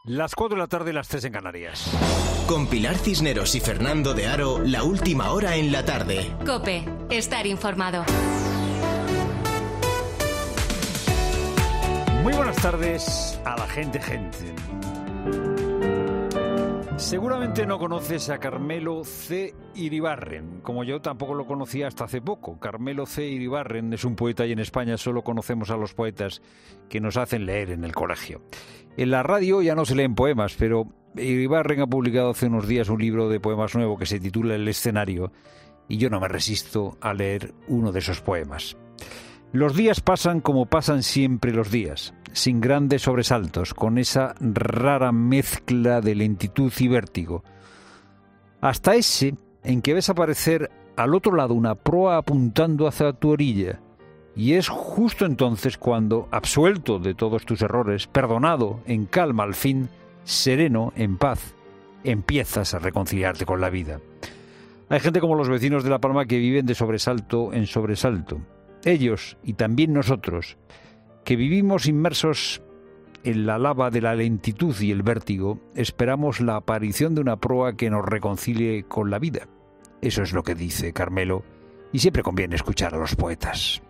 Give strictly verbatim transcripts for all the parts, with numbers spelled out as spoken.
Las cuatro de la tarde, las tres en Canarias. Con Pilar Cisneros y Fernando de Aro, la última hora en la tarde. COPE, estar informado. Muy buenas tardes a la gente, gente. Seguramente no conoces a Carmelo C. Iribarren, como yo tampoco lo conocía hasta hace poco. Carmelo C. Iribarren es un poeta y en España solo conocemos a los poetas que nos hacen leer en el colegio. En la radio ya no se leen poemas, pero Iribarren ha publicado hace unos días un libro de poemas nuevo que se titula El escenario, y yo no me resisto a leer uno de esos poemas. Los días pasan como pasan siempre los días, sin grandes sobresaltos, con esa rara mezcla de lentitud y vértigo. Hasta ese en que ves aparecer al otro lado una proa apuntando hacia tu orilla, y es justo entonces cuando, absuelto de todos tus errores, perdonado, en calma al fin, sereno, en paz, empiezas a reconciliarte con la vida. Hay gente como los vecinos de La Palma que viven de sobresalto en sobresalto. Ellos, y también nosotros, que vivimos inmersos en la lava de la lentitud y el vértigo, esperamos la aparición de una proa que nos reconcilie con la vida. Eso es lo que dice Carmelo, y siempre conviene escuchar a los poetas.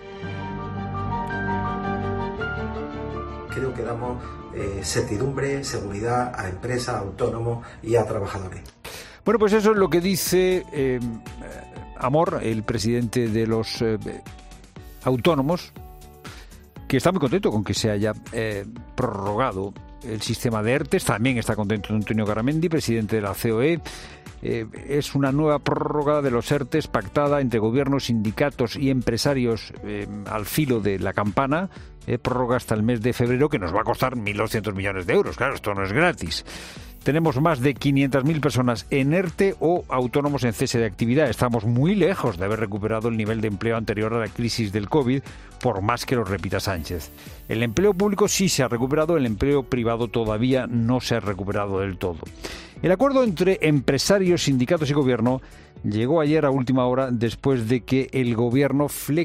Creo que damos eh, certidumbre, seguridad a empresas, a autónomos y a trabajadores. Bueno, pues eso es lo que dice eh, Amor, el presidente de los eh, autónomos, que está muy contento con que se haya eh, prorrogado el sistema de ERTES. También está contento Antonio Garamendi, presidente de la C O E. Eh, es una nueva prórroga de los ERTES pactada entre gobiernos, sindicatos y empresarios eh, al filo de la campana. Eh, prórroga hasta el mes de febrero, que nos va a costar mil doscientos millones de euros. Claro, esto no es gratis. Tenemos más de quinientas mil personas en ERTE o autónomos en cese de actividad. Estamos muy lejos de haber recuperado el nivel de empleo anterior a la crisis del COVID, por más que lo repita Sánchez. El empleo público sí se ha recuperado, el empleo privado todavía no se ha recuperado del todo. El acuerdo entre empresarios, sindicatos y gobierno llegó ayer a última hora después de que el gobierno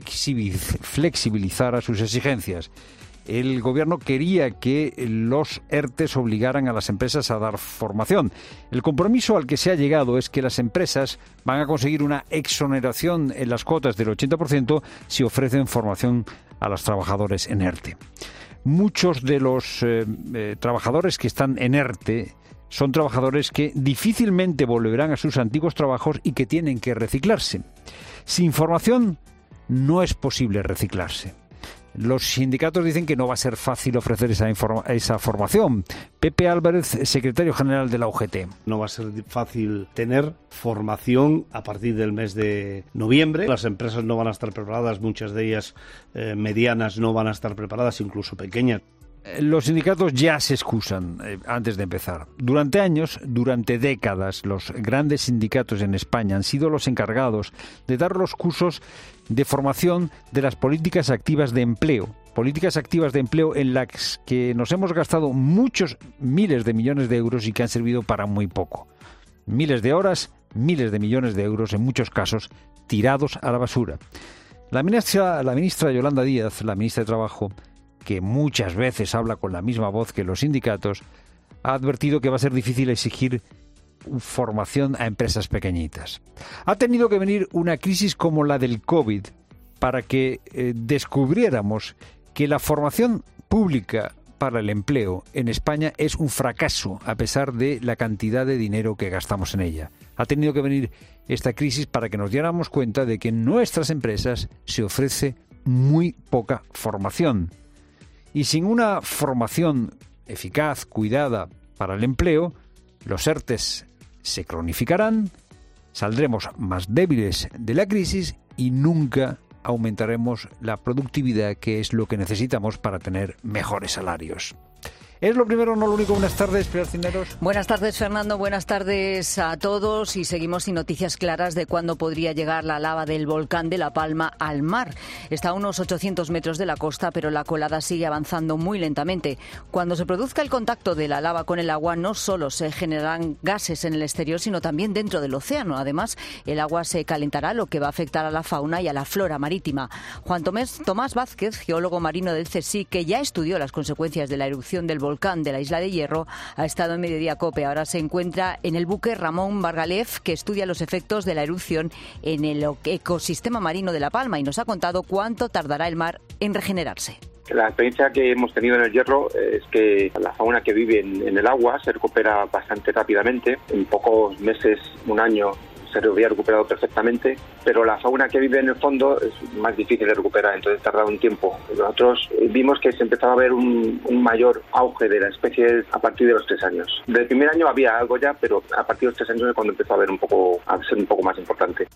flexibilizara sus exigencias. El gobierno quería que los ERTES obligaran a las empresas a dar formación. El compromiso al que se ha llegado es que las empresas van a conseguir una exoneración en las cuotas del ochenta por ciento si ofrecen formación a los trabajadores en ERTE. Muchos de los eh, eh, trabajadores que están en ERTE son trabajadores que difícilmente volverán a sus antiguos trabajos y que tienen que reciclarse. Sin formación no es posible reciclarse. Los sindicatos dicen que no va a ser fácil ofrecer esa, informa- esa formación. Pepe Álvarez, secretario general de la U G T. No va a ser fácil tener formación a partir del mes de noviembre. Las empresas no van a estar preparadas, muchas de ellas eh, medianas no van a estar preparadas, incluso pequeñas. Los sindicatos ya se excusan eh, antes de empezar. Durante años, durante décadas, los grandes sindicatos en España han sido los encargados de dar los cursos de formación de las políticas activas de empleo. Políticas activas de empleo en las que nos hemos gastado muchos miles de millones de euros y que han servido para muy poco. Miles de horas, miles de millones de euros, en muchos casos, tirados a la basura. La ministra, la ministra Yolanda Díaz, la ministra de Trabajo, que muchas veces habla con la misma voz que los sindicatos, ha advertido que va a ser difícil exigir formación a empresas pequeñitas. Ha tenido que venir una crisis como la del COVID para que eh, descubriéramos que la formación pública para el empleo en España es un fracaso a pesar de la cantidad de dinero que gastamos en ella. Ha tenido que venir esta crisis para que nos diéramos cuenta de que en nuestras empresas se ofrece muy poca formación. Y sin una formación eficaz, cuidada para el empleo, los ERTES se cronificarán, saldremos más débiles de la crisis y nunca aumentaremos la productividad, que es lo que necesitamos para tener mejores salarios. Es lo primero, no lo único. Buenas tardes, Pilar Cisneros. Buenas tardes, Fernando. Buenas tardes a todos. Y seguimos sin noticias claras de cuándo podría llegar la lava del volcán de La Palma al mar. Está a unos ochocientos metros de la costa, pero la colada sigue avanzando muy lentamente. Cuando se produzca el contacto de la lava con el agua, no solo se generarán gases en el exterior, sino también dentro del océano. Además, el agua se calentará, lo que va a afectar a la fauna y a la flora marítima. Juan Tomás, Tomás Vázquez, geólogo marino del CSIC, que ya estudió las consecuencias de la erupción del volcán, volcán de la isla de Hierro ha estado en Mediodía Cope. Ahora se encuentra en el buque Ramón Margalef, que estudia los efectos de la erupción en el ecosistema marino de La Palma, y nos ha contado cuánto tardará el mar en regenerarse. La experiencia que hemos tenido en el Hierro es que la fauna que vive en, en el agua se recupera bastante rápidamente. En pocos meses, un año, se había recuperado perfectamente, pero la fauna que vive en el fondo es más difícil de recuperar, entonces tarda un tiempo. Nosotros vimos que se empezaba a ver un, un mayor auge de la especie a partir de los tres años. Desde el primer año había algo ya, pero a partir de los tres años es cuando empezó a ver un poco, a ser un poco más importante.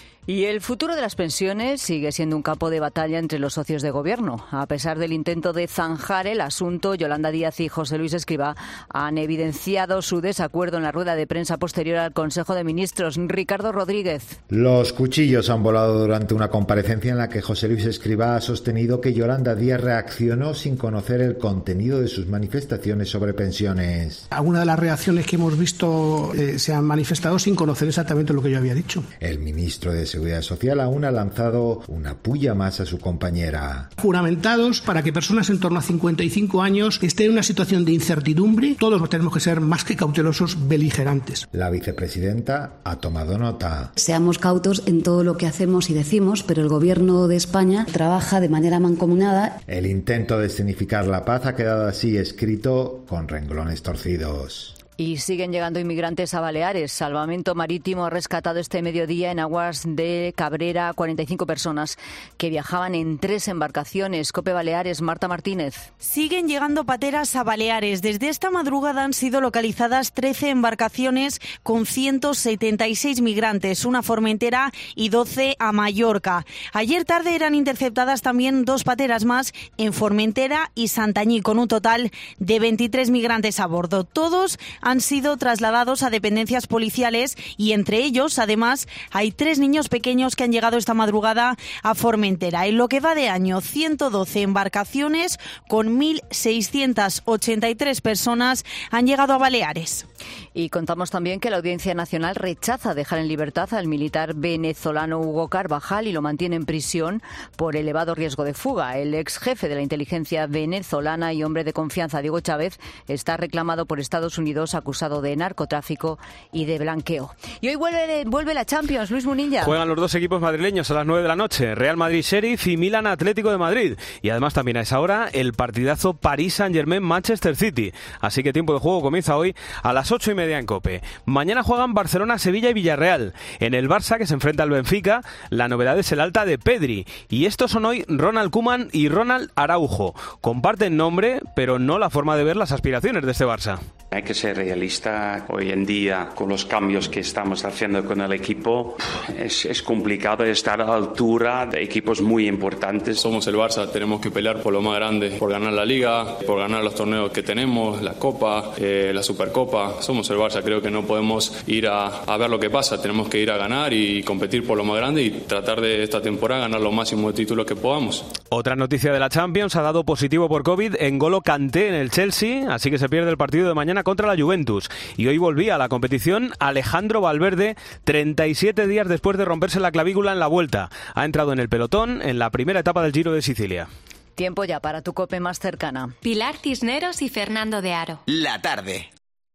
Y el futuro de las pensiones sigue siendo un campo de batalla entre los socios de gobierno. A pesar del intento de zanjar el asunto, Yolanda Díaz y José Luis Escrivá han evidenciado su desacuerdo en la rueda de prensa posterior al Consejo de Ministros. Ricardo Rodríguez. Los cuchillos han volado durante una comparecencia en la que José Luis Escrivá ha sostenido que Yolanda Díaz reaccionó sin conocer el contenido de sus manifestaciones sobre pensiones. Algunas de las reacciones que hemos visto eh, se han manifestado sin conocer exactamente lo que yo había dicho. El ministro de Seguridad Social aún ha lanzado una puya más a su compañera. Juramentados para que personas en torno a cincuenta y cinco años estén en una situación de incertidumbre, todos tenemos que ser más que cautelosos, beligerantes. La vicepresidenta ha tomado nota. Seamos cautos en todo lo que hacemos y decimos, pero el Gobierno de España trabaja de manera mancomunada. El intento de escenificar la paz ha quedado así escrito con renglones torcidos. Y siguen llegando inmigrantes a Baleares. Salvamento Marítimo ha rescatado este mediodía en aguas de Cabrera a cuarenta y cinco personas que viajaban en tres embarcaciones. COPE Baleares, Marta Martínez. Siguen llegando pateras a Baleares. Desde esta madrugada han sido localizadas trece embarcaciones con ciento setenta y seis migrantes, una a Formentera y doce a Mallorca. Ayer tarde eran interceptadas también dos pateras más en Formentera y Santañí, con un total de veintitrés migrantes a bordo. Todos han sido trasladados a dependencias policiales y entre ellos, además, hay tres niños pequeños que han llegado esta madrugada a Formentera. En lo que va de año, ciento doce embarcaciones con mil seiscientas ochenta y tres personas han llegado a Baleares. Y contamos también que la Audiencia Nacional rechaza dejar en libertad al militar venezolano Hugo Carvajal y lo mantiene en prisión por elevado riesgo de fuga. El ex jefe de la inteligencia venezolana y hombre de confianza, Diego Chávez, está reclamado por Estados Unidos, acusado de narcotráfico y de blanqueo. Y hoy vuelve, vuelve la Champions, Luis Munilla. Juegan los dos equipos madrileños a las nueve de la noche, Real Madrid-Sheriff y Milan Atlético de Madrid. Y además también a esa hora el partidazo París Saint-Germain-Manchester City. Así que tiempo de juego comienza hoy a las ocho y media en COPE. Mañana juegan Barcelona, Sevilla y Villarreal. En el Barça, que se enfrenta al Benfica, la novedad es el alta de Pedri. Y estos son hoy Ronald Koeman y Ronald Araujo. Comparten nombre, pero no la forma de ver las aspiraciones de este Barça. Hay que ser realista. Hoy en día, con los cambios que estamos haciendo con el equipo, es, es complicado estar a la altura de equipos muy importantes. Somos el Barça, tenemos que pelear por lo más grande, por ganar la Liga, por ganar los torneos que tenemos, la Copa, eh, la Supercopa. Somos el Barça, creo que no podemos ir a, a ver lo que pasa, tenemos que ir a ganar y competir por lo más grande y tratar de esta temporada ganar los máximos títulos que podamos. Otra noticia de la Champions: ha dado positivo por COVID N'Golo Kanté en el Chelsea, así que se pierde el partido de mañana contra la Juventus. Y hoy volvía a la competición Alejandro Valverde, treinta y siete días después de romperse la clavícula en la Vuelta. Ha entrado en el pelotón en la primera etapa del Giro de Sicilia. Tiempo ya para tu COPE más cercana. Pilar Cisneros y Fernando de Aro. La tarde.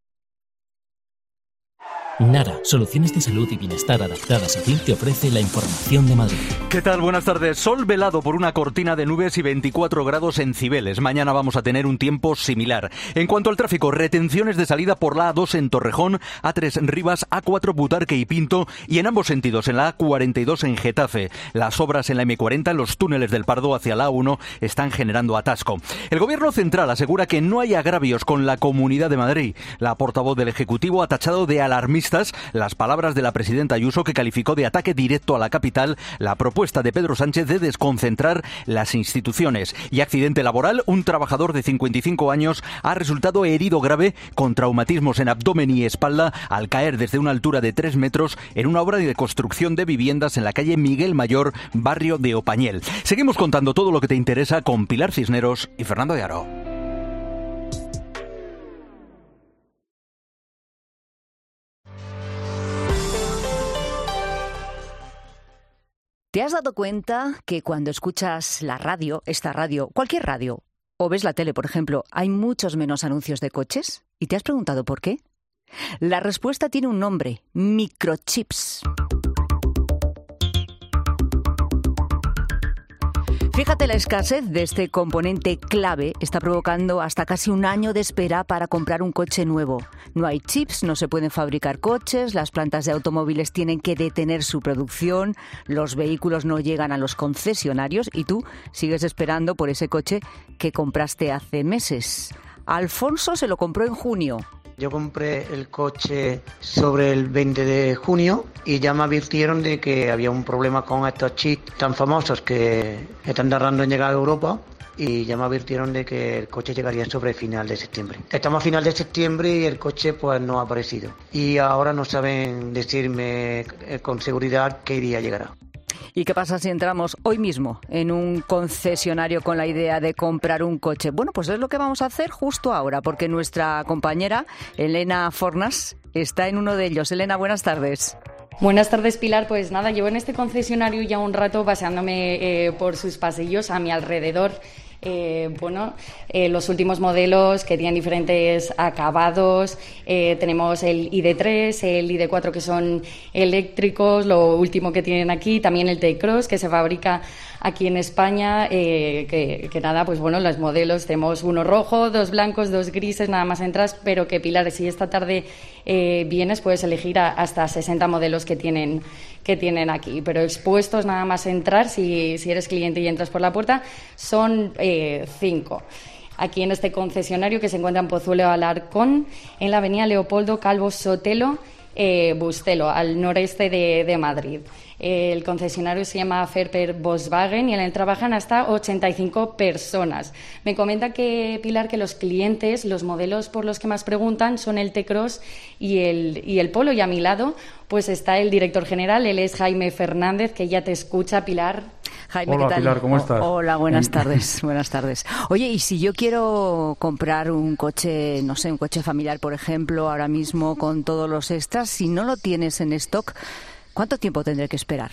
Nara, soluciones de salud y bienestar adaptadas a ti, te ofrece la información de Madrid. ¿Qué tal? Buenas tardes. Sol velado por una cortina de nubes y veinticuatro grados en Cibeles. Mañana vamos a tener un tiempo similar. En cuanto al tráfico, retenciones de salida por la A dos en Torrejón, A tres en Rivas, A cuatro Butarque y Pinto y en ambos sentidos en la A cuarenta y dos en Getafe. Las obras en la eme cuarenta en los túneles del Pardo hacia la A uno están generando atasco. El Gobierno central asegura que no hay agravios con la Comunidad de Madrid. La portavoz del Ejecutivo ha tachado de alarmista las palabras de la presidenta Ayuso, que calificó de ataque directo a la capital la propuesta de Pedro Sánchez de desconcentrar las instituciones. Y accidente laboral: un trabajador de cincuenta y cinco años ha resultado herido grave con traumatismos en abdomen y espalda al caer desde una altura de tres metros en una obra de construcción de viviendas en la calle Miguel Mayor, barrio de Opañel. Seguimos contando todo lo que te interesa con Pilar Cisneros y Fernando de Aro. ¿Te has dado cuenta que cuando escuchas la radio, esta radio, cualquier radio, o ves la tele, por ejemplo, hay muchos menos anuncios de coches? ¿Y te has preguntado por qué? La respuesta tiene un nombre: microchips. Fíjate, la escasez de este componente clave está provocando hasta casi un año de espera para comprar un coche nuevo. No hay chips, no se pueden fabricar coches, las plantas de automóviles tienen que detener su producción, los vehículos no llegan a los concesionarios y tú sigues esperando por ese coche que compraste hace meses. Alfonso se lo compró en junio. Yo compré el coche sobre el veinte de junio y ya me advirtieron de que había un problema con estos chips tan famosos que están tardando en llegar a Europa, y ya me advirtieron de que el coche llegaría sobre final de septiembre. Estamos a final de septiembre y el coche pues no ha aparecido. Y ahora no saben decirme con seguridad qué día llegará. ¿Y qué pasa si entramos hoy mismo en un concesionario con la idea de comprar un coche? Bueno, pues es lo que vamos a hacer justo ahora, porque nuestra compañera Elena Fornas está en uno de ellos. Elena, buenas tardes. Buenas tardes, Pilar. Pues nada, llevo en este concesionario ya un rato paseándome eh, por sus pasillos a mi alrededor. Eh, bueno, eh, los últimos modelos que tienen diferentes acabados, eh, tenemos el I D tres, el I D cuatro que son eléctricos, lo último que tienen aquí, también el T-Cross que se fabrica aquí en España, eh, que, que nada, pues bueno, los modelos tenemos uno rojo, dos blancos, dos grises, nada más entras, pero que Pilar, si esta tarde eh, vienes puedes elegir a, hasta sesenta modelos que tienen que tienen aquí, pero expuestos nada más entrar, si, si eres cliente y entras por la puerta, son eh, cinco. Aquí en este concesionario que se encuentra en Pozuelo Alarcón, en la avenida Leopoldo Calvo Sotelo, eh, Bustelo, al noreste de, de Madrid. El concesionario se llama Ferper Volkswagen y en él trabajan hasta ochenta y cinco personas. Me comenta que, Pilar, que los clientes, los modelos por los que más preguntan son el T-Cross y el, y el Polo. Y a mi lado pues está el director general, él es Jaime Fernández, que ya te escucha, Pilar. Jaime, hola, ¿qué tal? Pilar, ¿cómo estás? O, hola, buenas tardes. Buenas tardes. Oye, y si yo quiero comprar un coche, no sé, un coche familiar, por ejemplo, ahora mismo con todos los extras, si no lo tienes en stock, ¿cuánto tiempo tendré que esperar?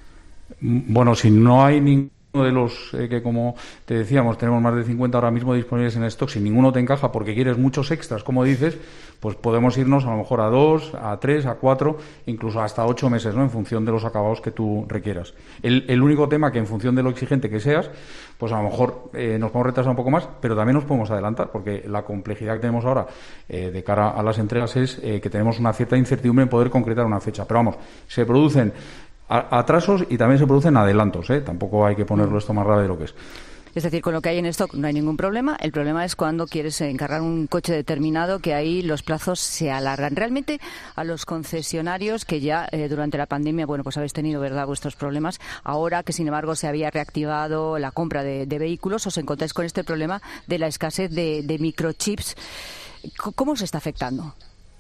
Bueno, si no hay ninguno de los eh, que, como te decíamos, tenemos más de cincuenta ahora mismo disponibles en stock, si ninguno te encaja porque quieres muchos extras, como dices, pues podemos irnos a lo mejor a dos, a tres, a cuatro, incluso hasta ocho meses, ¿no? En función de los acabados que tú requieras. El, el único tema que en función de lo exigente que seas, pues a lo mejor eh, nos podemos retrasar un poco más, pero también nos podemos adelantar, porque la complejidad que tenemos ahora eh, de cara a las entregas es eh, que tenemos una cierta incertidumbre en poder concretar una fecha. Pero vamos, se producen atrasos y también se producen adelantos, ¿eh? Tampoco hay que ponerlo esto más grave de lo que es. Es decir, con lo que hay en stock no hay ningún problema. El problema es cuando quieres encargar un coche determinado, que ahí los plazos se alargan. Realmente a los concesionarios que ya eh, durante la pandemia, bueno, pues habéis tenido, ¿verdad?, vuestros problemas. Ahora que, sin embargo, se había reactivado la compra de, de vehículos, os encontráis con este problema de la escasez de, de microchips. ¿Cómo os está afectando?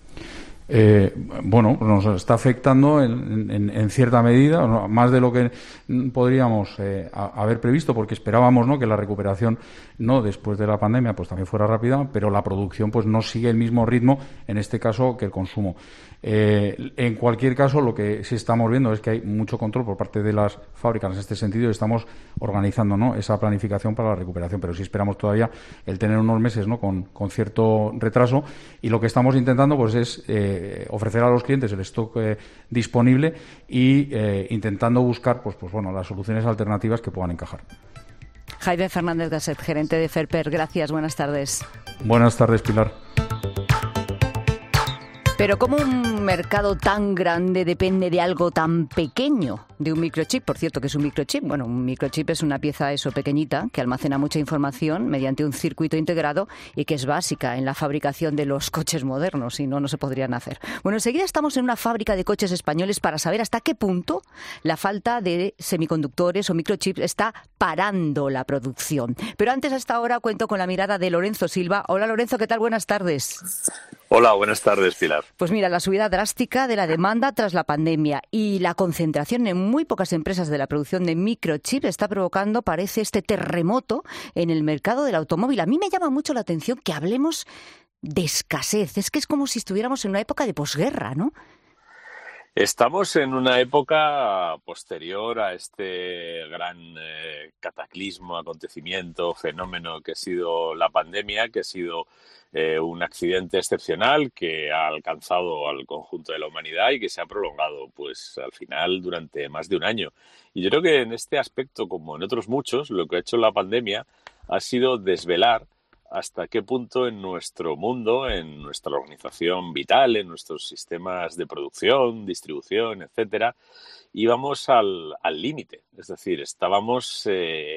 Eh, bueno, nos está afectando en, en, en cierta medida, más de lo que podríamos eh, a, haber previsto, porque esperábamos, ¿no?, que la recuperación, no después de la pandemia, pues también fuera rápida, pero la producción pues no sigue el mismo ritmo, en este caso, que el consumo. Eh, en cualquier caso, lo que sí estamos viendo es que hay mucho control por parte de las fábricas en este sentido y estamos organizando, ¿no?, esa planificación para la recuperación, pero sí esperamos todavía el tener unos meses, ¿no?, con, con cierto retraso, y lo que estamos intentando pues es eh, ofrecer a los clientes el stock eh, disponible y eh, intentando buscar pues, pues bueno, las soluciones alternativas que puedan encajar. Jaime Fernández Gasset, gerente de Ferper, gracias, buenas tardes. Buenas tardes, Pilar. Pero ¿cómo un mercado tan grande depende de algo tan pequeño? De un microchip, por cierto, que es un microchip. Bueno, un microchip es una pieza eso pequeñita que almacena mucha información mediante un circuito integrado y que es básica en la fabricación de los coches modernos, si no, no se podrían hacer. Bueno, enseguida estamos en una fábrica de coches españoles para saber hasta qué punto la falta de semiconductores o microchips está parando la producción. Pero antes, hasta ahora, cuento con la mirada de Lorenzo Silva. Hola, Lorenzo, ¿qué tal? Buenas tardes. Hola, buenas tardes, Pilar. Pues mira, la subida drástica de la demanda tras la pandemia y la concentración en muy pocas empresas de la producción de microchips está provocando, parece, este terremoto en el mercado del automóvil. A mí me llama mucho la atención que hablemos de escasez. Es que es como si estuviéramos en una época de posguerra, ¿no? Estamos en una época posterior a este gran eh, cataclismo, acontecimiento, fenómeno que ha sido la pandemia, que ha sido eh, un accidente excepcional que ha alcanzado al conjunto de la humanidad y que se ha prolongado, pues, al final durante más de un año. Y yo creo que en este aspecto, como en otros muchos, lo que ha hecho la pandemia ha sido desvelar hasta qué punto en nuestro mundo, en nuestra organización vital, en nuestros sistemas de producción, distribución, etcétera, íbamos al límite. Es decir, estábamos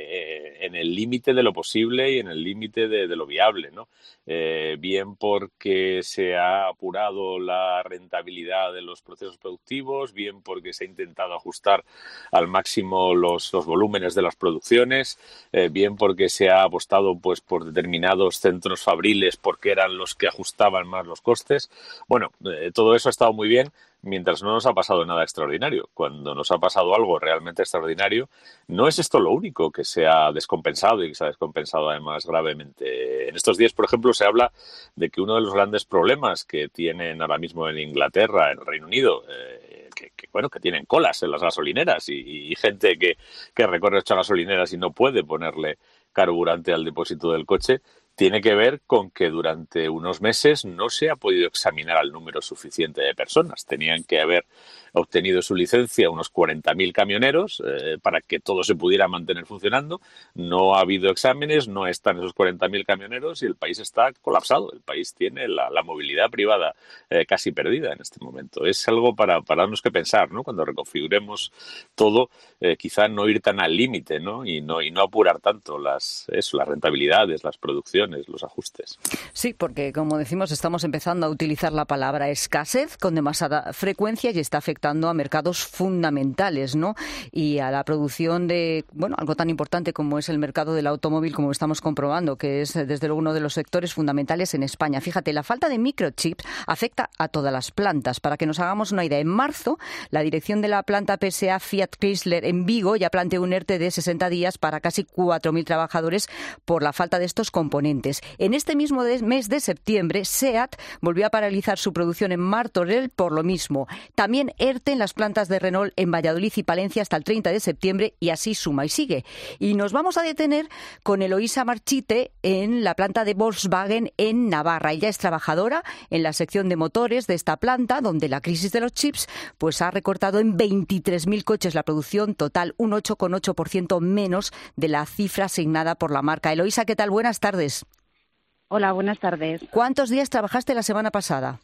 eh, en el límite de lo posible y en el límite de, de lo viable, ¿no? Eh, bien porque se ha apurado la rentabilidad de los procesos productivos, bien porque se ha intentado ajustar al máximo los, los volúmenes de las producciones, eh, bien porque se ha apostado pues por determinados centros fabriles porque eran los que ajustaban más los costes. Bueno, eh, todo eso ha estado muy bien mientras no nos ha pasado nada extraordinario. Cuando nos ha pasado algo realmente extraordinario, no es esto lo único que se ha descompensado y que se ha descompensado además gravemente. En estos días, por ejemplo, se habla de que uno de los grandes problemas que tienen ahora mismo en Inglaterra, en el Reino Unido, eh, que, que bueno, que tienen colas en las gasolineras y, y gente que, que recorre ocho gasolineras y no puede ponerle carburante al depósito del coche, tiene que ver con que durante unos meses no se ha podido examinar al número suficiente de personas. Tenían que haber obtenido su licencia unos cuarenta mil camioneros eh, para que todo se pudiera mantener funcionando. No ha habido exámenes, no están esos cuarenta mil camioneros y el país está colapsado. El país tiene la, la movilidad privada eh, casi perdida en este momento. Es algo para, para darnos que pensar, ¿no? Cuando reconfiguremos todo, eh, quizá no ir tan al límite, ¿no? Y no y no apurar tanto las, eso, las rentabilidades, las producciones, los ajustes. Sí, porque como decimos, estamos empezando a utilizar la palabra escasez con demasiada frecuencia y está afectando a mercados fundamentales, ¿no? Y a la producción de, bueno, algo tan importante como es el mercado del automóvil, como estamos comprobando, que es desde luego uno de los sectores fundamentales en España. Fíjate, la falta de microchips afecta a todas las plantas. Para que nos hagamos una idea, en marzo, la dirección de la planta P S A Fiat Chrysler en Vigo ya planteó un ERTE de sesenta días para casi cuatro mil trabajadores por la falta de estos componentes. En este mismo mes de septiembre, SEAT volvió a paralizar su producción en Martorell por lo mismo. También ERTE en las plantas de Renault en Valladolid y Palencia hasta el treinta de septiembre y así suma y sigue. Y nos vamos a detener con Eloísa Marchite en la planta de Volkswagen en Navarra. Ella es trabajadora en la sección de motores de esta planta, donde la crisis de los chips pues ha recortado en veintitrés mil coches la producción total, un ocho coma ocho por ciento menos de la cifra asignada por la marca. Eloísa, ¿qué tal? Buenas tardes. Hola, buenas tardes. ¿Cuántos días trabajaste la semana pasada?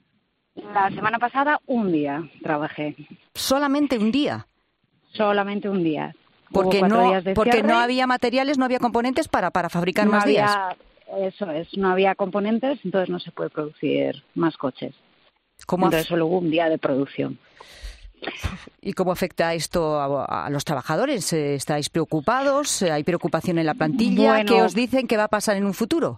La semana pasada un día trabajé. ¿Solamente un día? Solamente un día. Porque no porque no había materiales, no había componentes para, para fabricar no más había, días. Eso es, no había componentes, entonces no se puede producir más coches. ¿Cómo entonces solo hubo un día de producción. ¿Y cómo afecta esto a, a los trabajadores? ¿Estáis preocupados? ¿Hay preocupación en la plantilla? Bueno, ¿Qué os dicen que va a pasar en un futuro?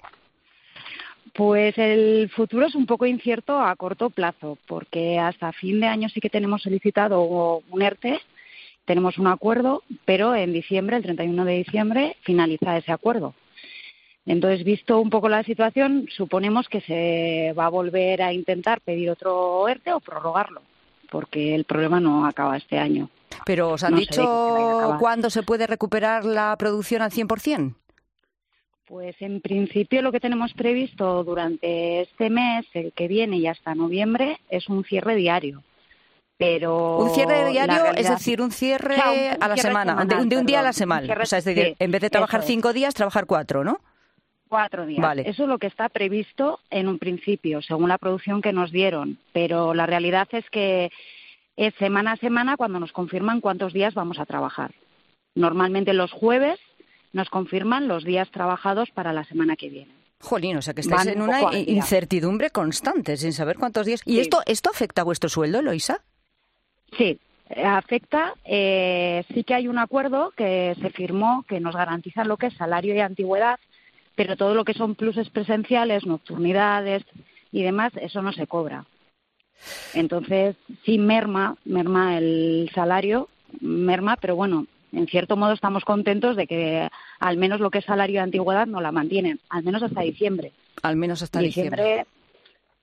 Pues el futuro es un poco incierto a corto plazo, porque hasta fin de año sí que tenemos solicitado un ERTE, tenemos un acuerdo, pero en diciembre, el treinta y uno de diciembre, finaliza ese acuerdo. Entonces, visto un poco la situación, suponemos que se va a volver a intentar pedir otro ERTE o prorrogarlo, porque el problema no acaba este año. ¿Pero os han no dicho cuándo se puede recuperar la producción al cien por ciento? Pues en principio lo que tenemos previsto durante este mes, el que viene y hasta noviembre, es un cierre diario. Pero un cierre diario, realidad, es decir, un cierre, o sea, un, un a la cierre semana, semanal, de, de un perdón, día a la semana. Cierre, o sea, es decir, sí, en vez de trabajar cinco es. días, trabajar cuatro, ¿no? Cuatro días. Vale. Eso es lo que está previsto en un principio, según la producción que nos dieron. Pero la realidad es que es semana a semana cuando nos confirman cuántos días vamos a trabajar. Normalmente los jueves nos confirman los días trabajados para la semana que viene. Jolín, o sea que estáis Van en un una poco al día. incertidumbre constante, sin saber cuántos días. ¿Y Sí. esto esto afecta a vuestro sueldo, Eloísa? Sí, afecta. Eh, sí que hay un acuerdo que se firmó que nos garantiza lo que es salario y antigüedad, pero todo lo que son pluses presenciales, nocturnidades y demás, eso no se cobra. Entonces, sí merma, merma el salario, merma, pero bueno, en cierto modo estamos contentos de que al menos lo que es salario de antigüedad no la mantienen, al menos hasta diciembre. Al menos hasta diciembre. diciembre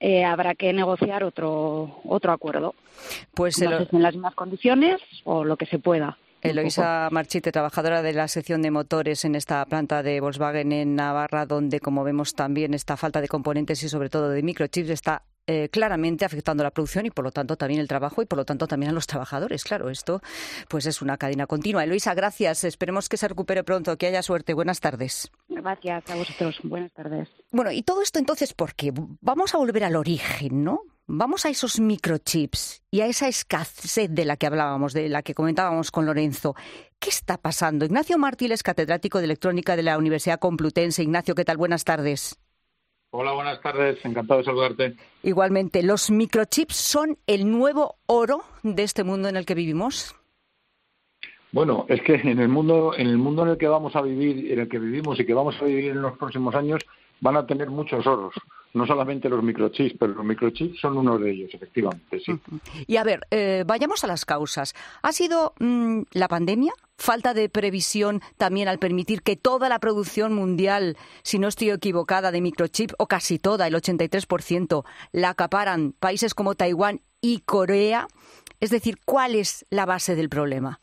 eh, habrá que negociar otro otro acuerdo. Pues no el... sé si en las mismas condiciones o lo que se pueda. Eloisa Marchite, trabajadora de la sección de motores en esta planta de Volkswagen en Navarra, donde, como vemos, también esta falta de componentes y sobre todo de microchips está eh, claramente afectando la producción y, por lo tanto, también el trabajo y, por lo tanto, también a los trabajadores. Claro, esto pues es una cadena continua. Eloisa, gracias. Esperemos que se recupere pronto, que haya suerte. Buenas tardes. Gracias a vosotros. Buenas tardes. Bueno, y todo esto entonces, ¿por qué? Vamos a volver al origen, ¿no? Vamos a esos microchips y a esa escasez de la que hablábamos, de la que comentábamos con Lorenzo. ¿Qué está pasando? Ignacio Martí es catedrático de electrónica de la Universidad Complutense. Ignacio, ¿qué tal? Buenas tardes. Hola, buenas tardes. Encantado de saludarte. Igualmente, ¿los microchips son el nuevo oro de este mundo en el que vivimos? Bueno, es que en el mundo, en el mundo en el que vamos a vivir, en el que vivimos y que vamos a vivir en los próximos años, van a tener muchos oros. No solamente los microchips, pero los microchips son uno de ellos, efectivamente, sí. Y a ver, eh, vayamos a las causas. ¿Ha sido mmm, la pandemia? ¿Falta de previsión también al permitir que toda la producción mundial, si no estoy equivocada, de microchip, o casi toda, el ochenta y tres por ciento, la acaparan países como Taiwán y Corea? Es decir, ¿cuál es la base del problema?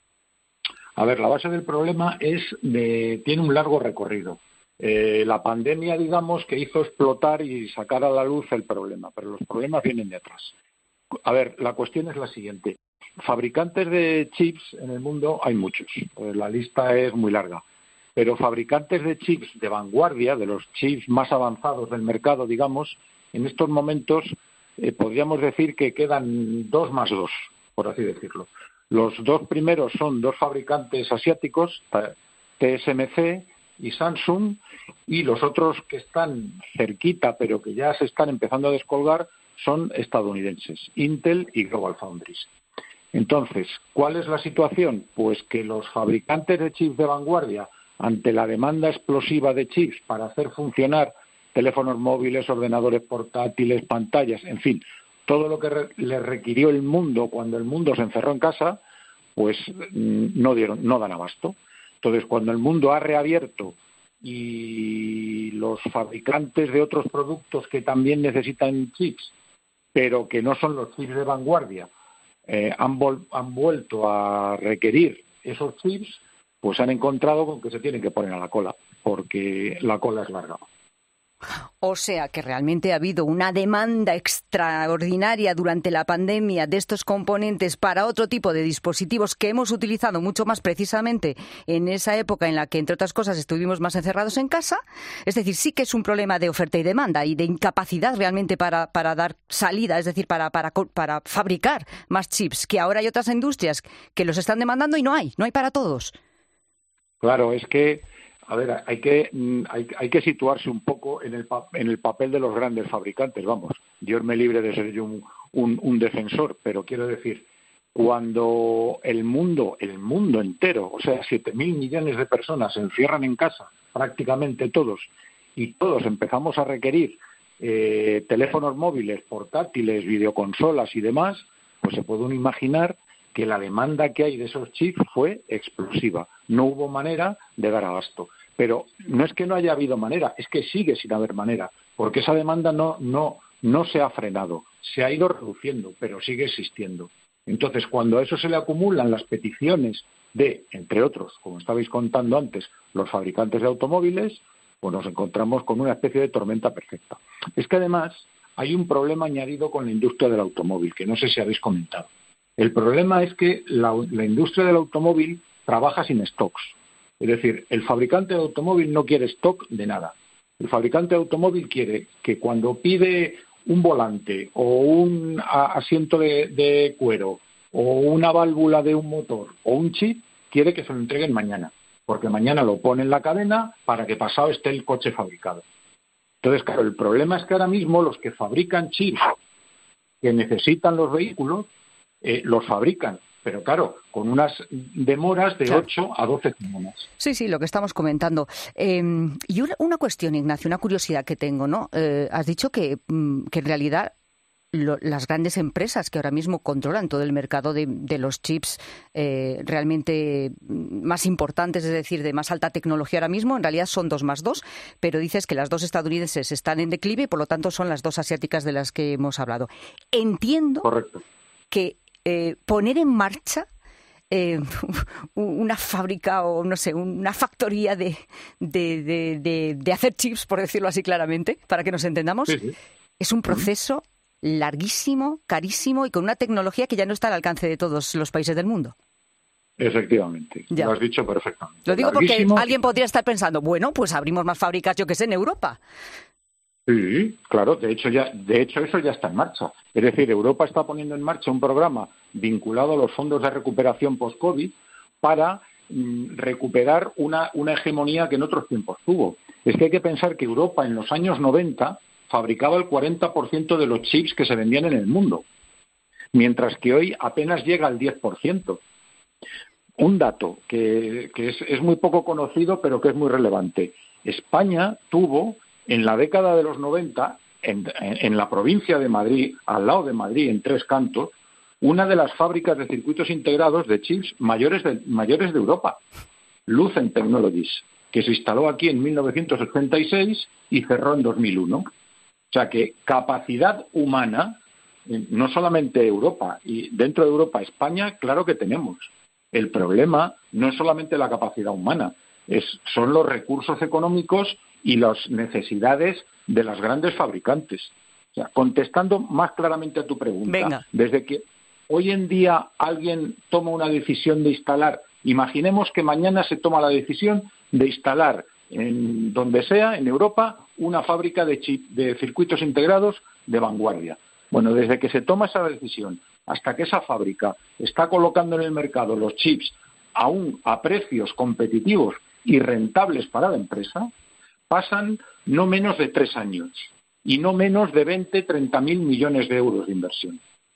A ver, la base del problema es de, tiene un largo recorrido. Eh, la pandemia, digamos, que hizo explotar y sacar a la luz el problema, pero los problemas vienen de atrás. A ver, la cuestión es la siguiente. Fabricantes de chips en el mundo hay muchos, pues la lista es muy larga, pero fabricantes de chips de vanguardia, de los chips más avanzados del mercado, digamos, en estos momentos eh, podríamos decir que quedan dos más dos, por así decirlo. Los dos primeros son dos fabricantes asiáticos, T S M C y Samsung, y los otros que están cerquita pero que ya se están empezando a descolgar son estadounidenses, Intel y GlobalFoundries. Entonces, ¿cuál es la situación? Pues que los fabricantes de chips de vanguardia, ante la demanda explosiva de chips para hacer funcionar teléfonos móviles, ordenadores portátiles, pantallas, en fin, todo lo que re- le requirió el mundo cuando el mundo se encerró en casa, pues no dieron, no dan abasto. Entonces, cuando el mundo ha reabierto y los fabricantes de otros productos que también necesitan chips, pero que no son los chips de vanguardia, eh, han, vol- han vuelto a requerir esos chips, pues han encontrado con que se tienen que poner a la cola, porque la cola es larga. O sea que realmente ha habido una demanda extraordinaria durante la pandemia de estos componentes para otro tipo de dispositivos que hemos utilizado mucho más precisamente en esa época en la que, entre otras cosas, estuvimos más encerrados en casa. Es decir, sí que es un problema de oferta y demanda y de incapacidad realmente para, para dar salida, es decir, para, para, para fabricar más chips, que ahora hay otras industrias que los están demandando y no hay, no hay para todos. Claro, es que A ver, hay que hay, hay que situarse un poco en el en el papel de los grandes fabricantes, vamos. Dios me libre de ser yo un, un, un defensor, pero quiero decir, cuando el mundo, el mundo entero, o sea, siete mil millones de personas se encierran en casa, prácticamente todos, y todos empezamos a requerir eh, teléfonos móviles, portátiles, videoconsolas y demás, pues se puede uno imaginar que la demanda que hay de esos chips fue explosiva. No hubo manera de dar abasto. Pero no es que no haya habido manera, es que sigue sin haber manera, porque esa demanda no, no, no se ha frenado, se ha ido reduciendo, pero sigue existiendo. Entonces, cuando a eso se le acumulan las peticiones de, entre otros, como estabais contando antes, los fabricantes de automóviles, pues nos encontramos con una especie de tormenta perfecta. Es que además hay un problema añadido con la industria del automóvil, que no sé si habéis comentado. El problema es que la, la industria del automóvil trabaja sin stocks. Es decir, el fabricante de automóvil no quiere stock de nada. El fabricante de automóvil quiere que cuando pide un volante o un asiento de, de cuero o una válvula de un motor o un chip, quiere que se lo entreguen mañana, porque mañana lo pone en la cadena para que pasado esté el coche fabricado. Entonces, claro, el problema es que ahora mismo los que fabrican chips que necesitan los vehículos, Eh, los fabrican, pero claro, con unas demoras de claro. ocho a doce semanas. Sí, sí, lo que estamos comentando. Eh, y una, una cuestión, Ignacio, una curiosidad que tengo, ¿no? Eh, has dicho que, que en realidad lo, las grandes empresas que ahora mismo controlan todo el mercado de, de los chips eh, realmente más importantes, es decir, de más alta tecnología ahora mismo. En realidad son dos más dos, pero dices que las dos estadounidenses están en declive y por lo tanto son las dos asiáticas de las que hemos hablado. Entiendo Correcto. que eh, poner en marcha Eh, una fábrica o, no sé, una factoría de, de, de, de, de hacer chips, por decirlo así claramente, para que nos entendamos, sí, sí. es un proceso larguísimo, carísimo y con una tecnología que ya no está al alcance de todos los países del mundo. Efectivamente, ya. Lo has dicho perfectamente. Lo digo porque alguien podría estar pensando, bueno, pues abrimos más fábricas, yo que sé, en Europa. Sí, claro, de hecho ya, de hecho eso ya está en marcha. Es decir, Europa está poniendo en marcha un programa vinculado a los fondos de recuperación post-COVID para mm, recuperar una, una hegemonía que en otros tiempos tuvo. Es que hay que pensar que Europa en los años noventa fabricaba el cuarenta por ciento de los chips que se vendían en el mundo, mientras que hoy apenas llega al diez por ciento. Un dato que, que es, es muy poco conocido, pero que es muy relevante. España tuvo en la década de los noventa, en, en la provincia de Madrid, al lado de Madrid, en Tres Cantos, una de las fábricas de circuitos integrados de chips mayores de, mayores de Europa, Lucent Technologies, que se instaló aquí en mil novecientos ochenta y seis y cerró en dos mil uno. O sea que capacidad humana, no solamente Europa, y dentro de Europa, España, claro que tenemos. El problema no es solamente la capacidad humana, es, son los recursos económicos y las necesidades de las grandes fabricantes. O sea, contestando más claramente a tu pregunta, Venga. Desde que hoy en día alguien toma una decisión de instalar, imaginemos que mañana se toma la decisión de instalar en donde sea, en Europa, una fábrica de chip, de circuitos integrados de vanguardia. Bueno, desde que se toma esa decisión hasta que esa fábrica está colocando en el mercado los chips aún a precios competitivos y rentables para la empresa, pasan no menos de tres años y no menos de veinte, treinta mil millones de euros de inversión.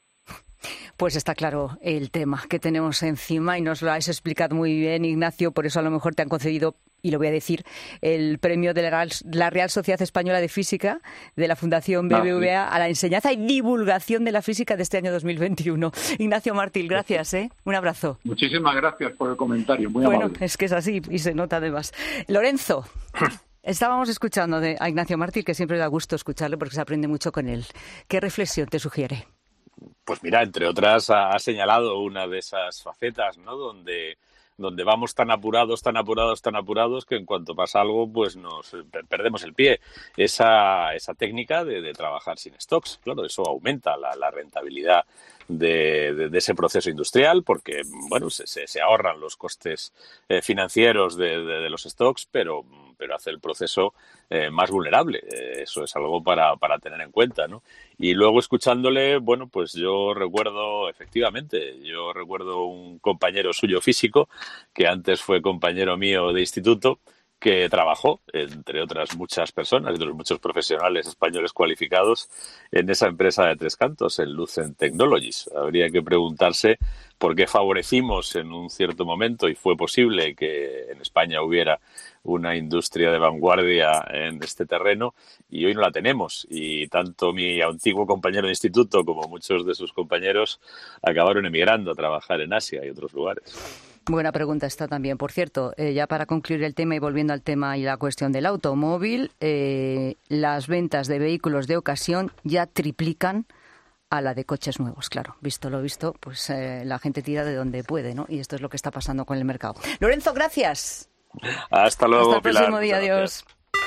Pues está claro el tema que tenemos encima y nos lo has explicado muy bien, Ignacio. Por eso a lo mejor te han concedido, y lo voy a decir, el premio de la Real, la Real Sociedad Española de Física de la Fundación B B V A a la enseñanza y divulgación de la física de este año dos mil veintiuno. Ignacio Martil, gracias, ¿eh? Un abrazo. Muchísimas gracias por el comentario, muy bueno, amable. Es que es así y se nota además. Lorenzo. Estábamos escuchando de, a Ignacio Martil, que siempre da gusto escucharle porque se aprende mucho con él. ¿Qué reflexión te sugiere? Pues mira, entre otras, ha, ha señalado una de esas facetas, ¿no? Donde, donde vamos tan apurados, tan apurados, tan apurados, que en cuanto pasa algo, pues nos perdemos el pie. Esa, esa técnica de, de trabajar sin stocks, claro, eso aumenta la, la rentabilidad de, de, de ese proceso industrial, porque, bueno, se, se, se ahorran los costes eh, financieros de, de, de los stocks, pero... pero hace el proceso eh, más vulnerable. Eh, eso es algo para, para tener en cuenta, ¿no? Y luego escuchándole, bueno, pues yo recuerdo, efectivamente, yo recuerdo un compañero suyo físico, que antes fue compañero mío de instituto, que trabajó, entre otras muchas personas, entre los muchos profesionales españoles cualificados, en esa empresa de Tres Cantos, en Lucent Technologies. Habría que preguntarse por qué favorecimos en un cierto momento, y fue posible que en España hubiera una industria de vanguardia en este terreno, y hoy no la tenemos. Y tanto mi antiguo compañero de instituto como muchos de sus compañeros acabaron emigrando a trabajar en Asia y otros lugares. Buena pregunta esta también. Por cierto, eh, ya para concluir el tema y volviendo al tema y la cuestión del automóvil, eh, las ventas de vehículos de ocasión ya triplican a la de coches nuevos. Claro, visto lo visto, pues eh, la gente tira de donde puede, ¿no? Y esto es lo que está pasando con el mercado. Lorenzo, gracias. Hasta luego, Hasta el próximo día, adiós.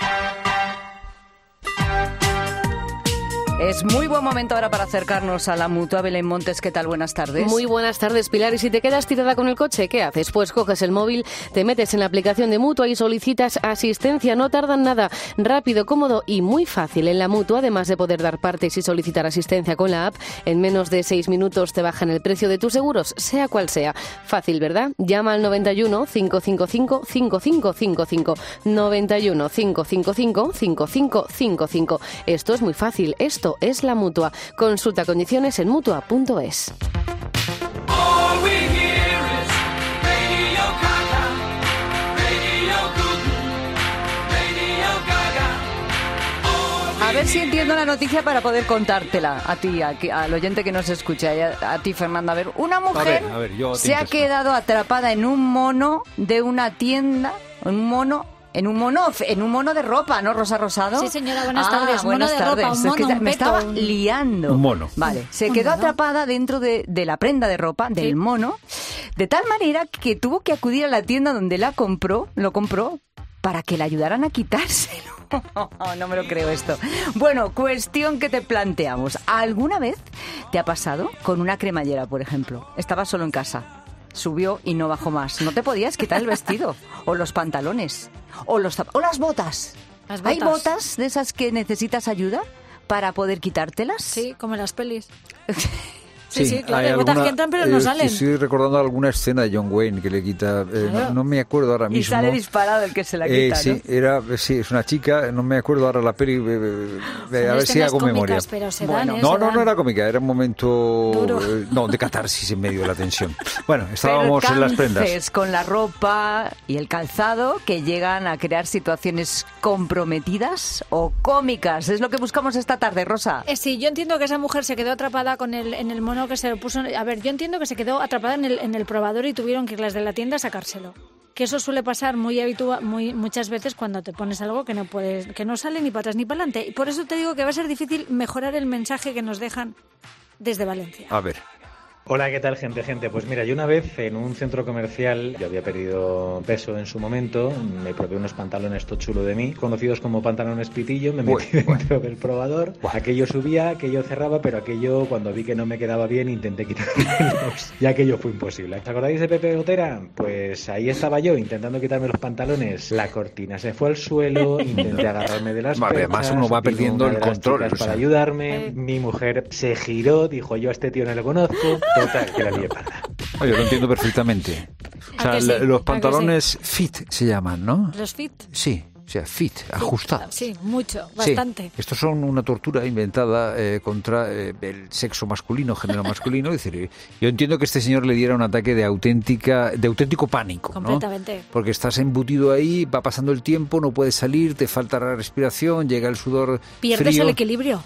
Es muy buen momento ahora para acercarnos a la Mutua. Belén Montes, ¿qué tal? Buenas tardes. Muy buenas tardes, Pilar. Y si te quedas tirada con el coche, ¿qué haces? Pues coges el móvil, te metes en la aplicación de Mutua y solicitas asistencia. No tardan nada. Rápido, cómodo y muy fácil. En la Mutua, además de poder dar partes y solicitar asistencia con la app, en menos de seis minutos te bajan el precio de tus seguros, sea cual sea. Fácil, ¿verdad? Llama al noventa y uno, cinco cinco cinco, cinco cinco cinco cinco. noventa y uno, cinco cinco cinco, cinco cinco cinco cinco. Esto es muy fácil. Esto es la Mutua. Consulta condiciones en mutua punto es. A ver si entiendo la noticia para poder contártela a ti, a, al oyente que nos escucha, y a, a ti, Fernando. A ver, una mujer a ver, a ver, yo se ha quedado atrapada en un mono de una tienda, un mono... En un mono, en un mono de ropa, ¿no, Rosa Rosado? Sí, señora, buenas ah, tardes. Un mono de tardes. ropa, un mono, es que un me peto, estaba un... liando. Un mono. Vale, se un quedó mono. atrapada dentro de, de la prenda de ropa del sí. mono, de tal manera que tuvo que acudir a la tienda donde la compró, lo compró, para que le ayudaran a quitárselo. No me lo creo esto. Bueno, cuestión que te planteamos. ¿Alguna vez te ha pasado con una cremallera, por ejemplo? Estabas solo en casa. Subió y no bajó más. No te podías quitar el vestido o los pantalones o los zap- o las botas. Las botas. ¿Hay botas de esas que necesitas ayuda para poder quitártelas? Sí, como en las pelis. Sí, sí, sí, claro, hay hay botas alguna, que entran pero no eh, salen. Estoy recordando alguna escena de John Wayne que le quita, eh, Claro. no, no me acuerdo ahora mismo. Y sale disparado el que se la Eh, quita, sí, ¿no? era, sí, es una chica, no me acuerdo ahora la peli, eh, eh, a ver si hago cómicas, memoria. Pero se Bueno, dan, ¿eh? no, se no, dan. no era cómica, era un momento Duro. eh, no, de catarsis en medio de la tensión. Bueno, estábamos en las prendas. Percances con la ropa y el calzado que llegan a crear situaciones comprometidas o cómicas. Es lo que buscamos esta tarde, Rosa. Eh, sí, yo entiendo que esa mujer se quedó atrapada con el, en el mono que se lo puso... A ver, yo entiendo que se quedó atrapada en el, en el probador y tuvieron que ir las de la tienda a sacárselo. Que eso suele pasar muy habitua, muy muchas veces cuando te pones algo que no puedes, que no sale ni para atrás ni para adelante. Y por eso te digo que va a ser difícil mejorar el mensaje que nos dejan desde Valencia. A ver. Hola, ¿qué tal, gente? Gente, pues mira, yo una vez en un centro comercial, yo había perdido peso en su momento, me probé unos pantalones todo chulo de mí, conocidos como pantalones pitillo, me metí bueno, dentro bueno. del probador, aquello subía, aquello cerraba, pero aquello, cuando vi que no me quedaba bien, intenté quitármelos, y aquello fue imposible. ¿Os acordáis de Pepe Gotera? Pues ahí estaba yo, intentando quitarme los pantalones, la cortina se fue al suelo, intenté agarrarme de las vale, perchas, además uno va perdiendo el control. O sea. Para ayudarme, eh. mi mujer se giró, dijo, yo a este tío no le conozco, total, que la lié parda. Yo lo entiendo perfectamente. O sea, sí? los pantalones sí? fit se llaman, ¿no? ¿Los fit? Sí, o sea, fit, fit. ajustados. Sí, mucho, bastante. Sí. Estos son una tortura inventada eh, contra eh, el sexo masculino, género masculino. Es decir, yo entiendo que este señor le diera un ataque de auténtica, de auténtico pánico, completamente. ¿no? Porque estás embutido ahí, va pasando el tiempo, no puedes salir, te falta la respiración, llega el sudor Pierdes frío. el equilibrio.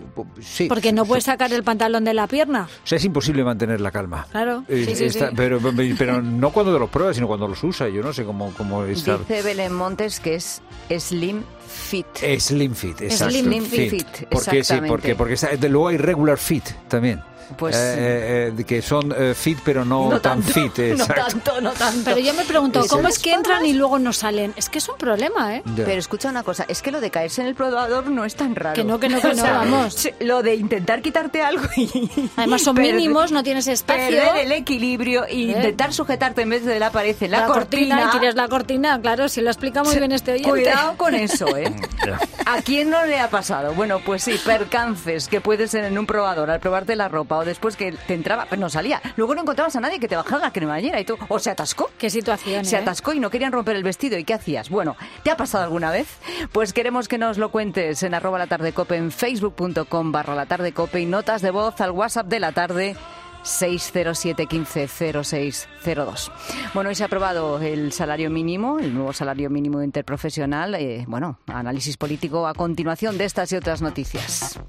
Sí, porque no sí, puedes sí. sacar el pantalón de la pierna. O sea, es imposible mantener la calma. Claro. Eh, sí, sí, está, sí. Pero, pero no cuando te los pruebas, sino cuando los usas. Yo no sé cómo, cómo está. Dice Belén Montes que es Slim Fit. Slim Fit, exacto. Slim Fit, fit. Porque sí, porque, porque está, luego hay Regular Fit también. Pues, eh, eh, que son eh, fit pero no, no tan tanto, fit. Exacto. No tanto, no tanto. Pero yo me pregunto, ¿cómo es que entran y luego no salen? Es que es un problema, ¿eh? Ya. Pero escucha una cosa, es que lo de caerse en el probador no es tan raro. Que no, que no, que no, o sea, vamos. Lo de intentar quitarte algo y... Además son perder, mínimos, no tienes espacio. Perder el equilibrio e intentar sujetarte en vez de la pared en la, la cortina. cortina. Y tires la cortina, claro, si lo explica muy bien este oyente. Cuidado con eso, ¿eh? ¿A quién no le ha pasado? Bueno, pues sí, percances que puede ser en un probador al probarte la ropa o después que te entraba, pero no salía. Luego no encontrabas a nadie que te bajara la cremallera y tú, o se atascó. ¿Qué situación? Se eh? atascó y no querían romper el vestido. ¿Y qué hacías? Bueno, ¿te ha pasado alguna vez? Pues queremos que nos lo cuentes en arroba la tarde cope, en facebook.com barra la tarde cope y notas de voz al WhatsApp de la tarde seis cero siete uno cinco cero seis cero dos. Bueno, hoy se ha aprobado el salario mínimo, el nuevo salario mínimo interprofesional. Eh, bueno, análisis político a continuación de estas y otras noticias.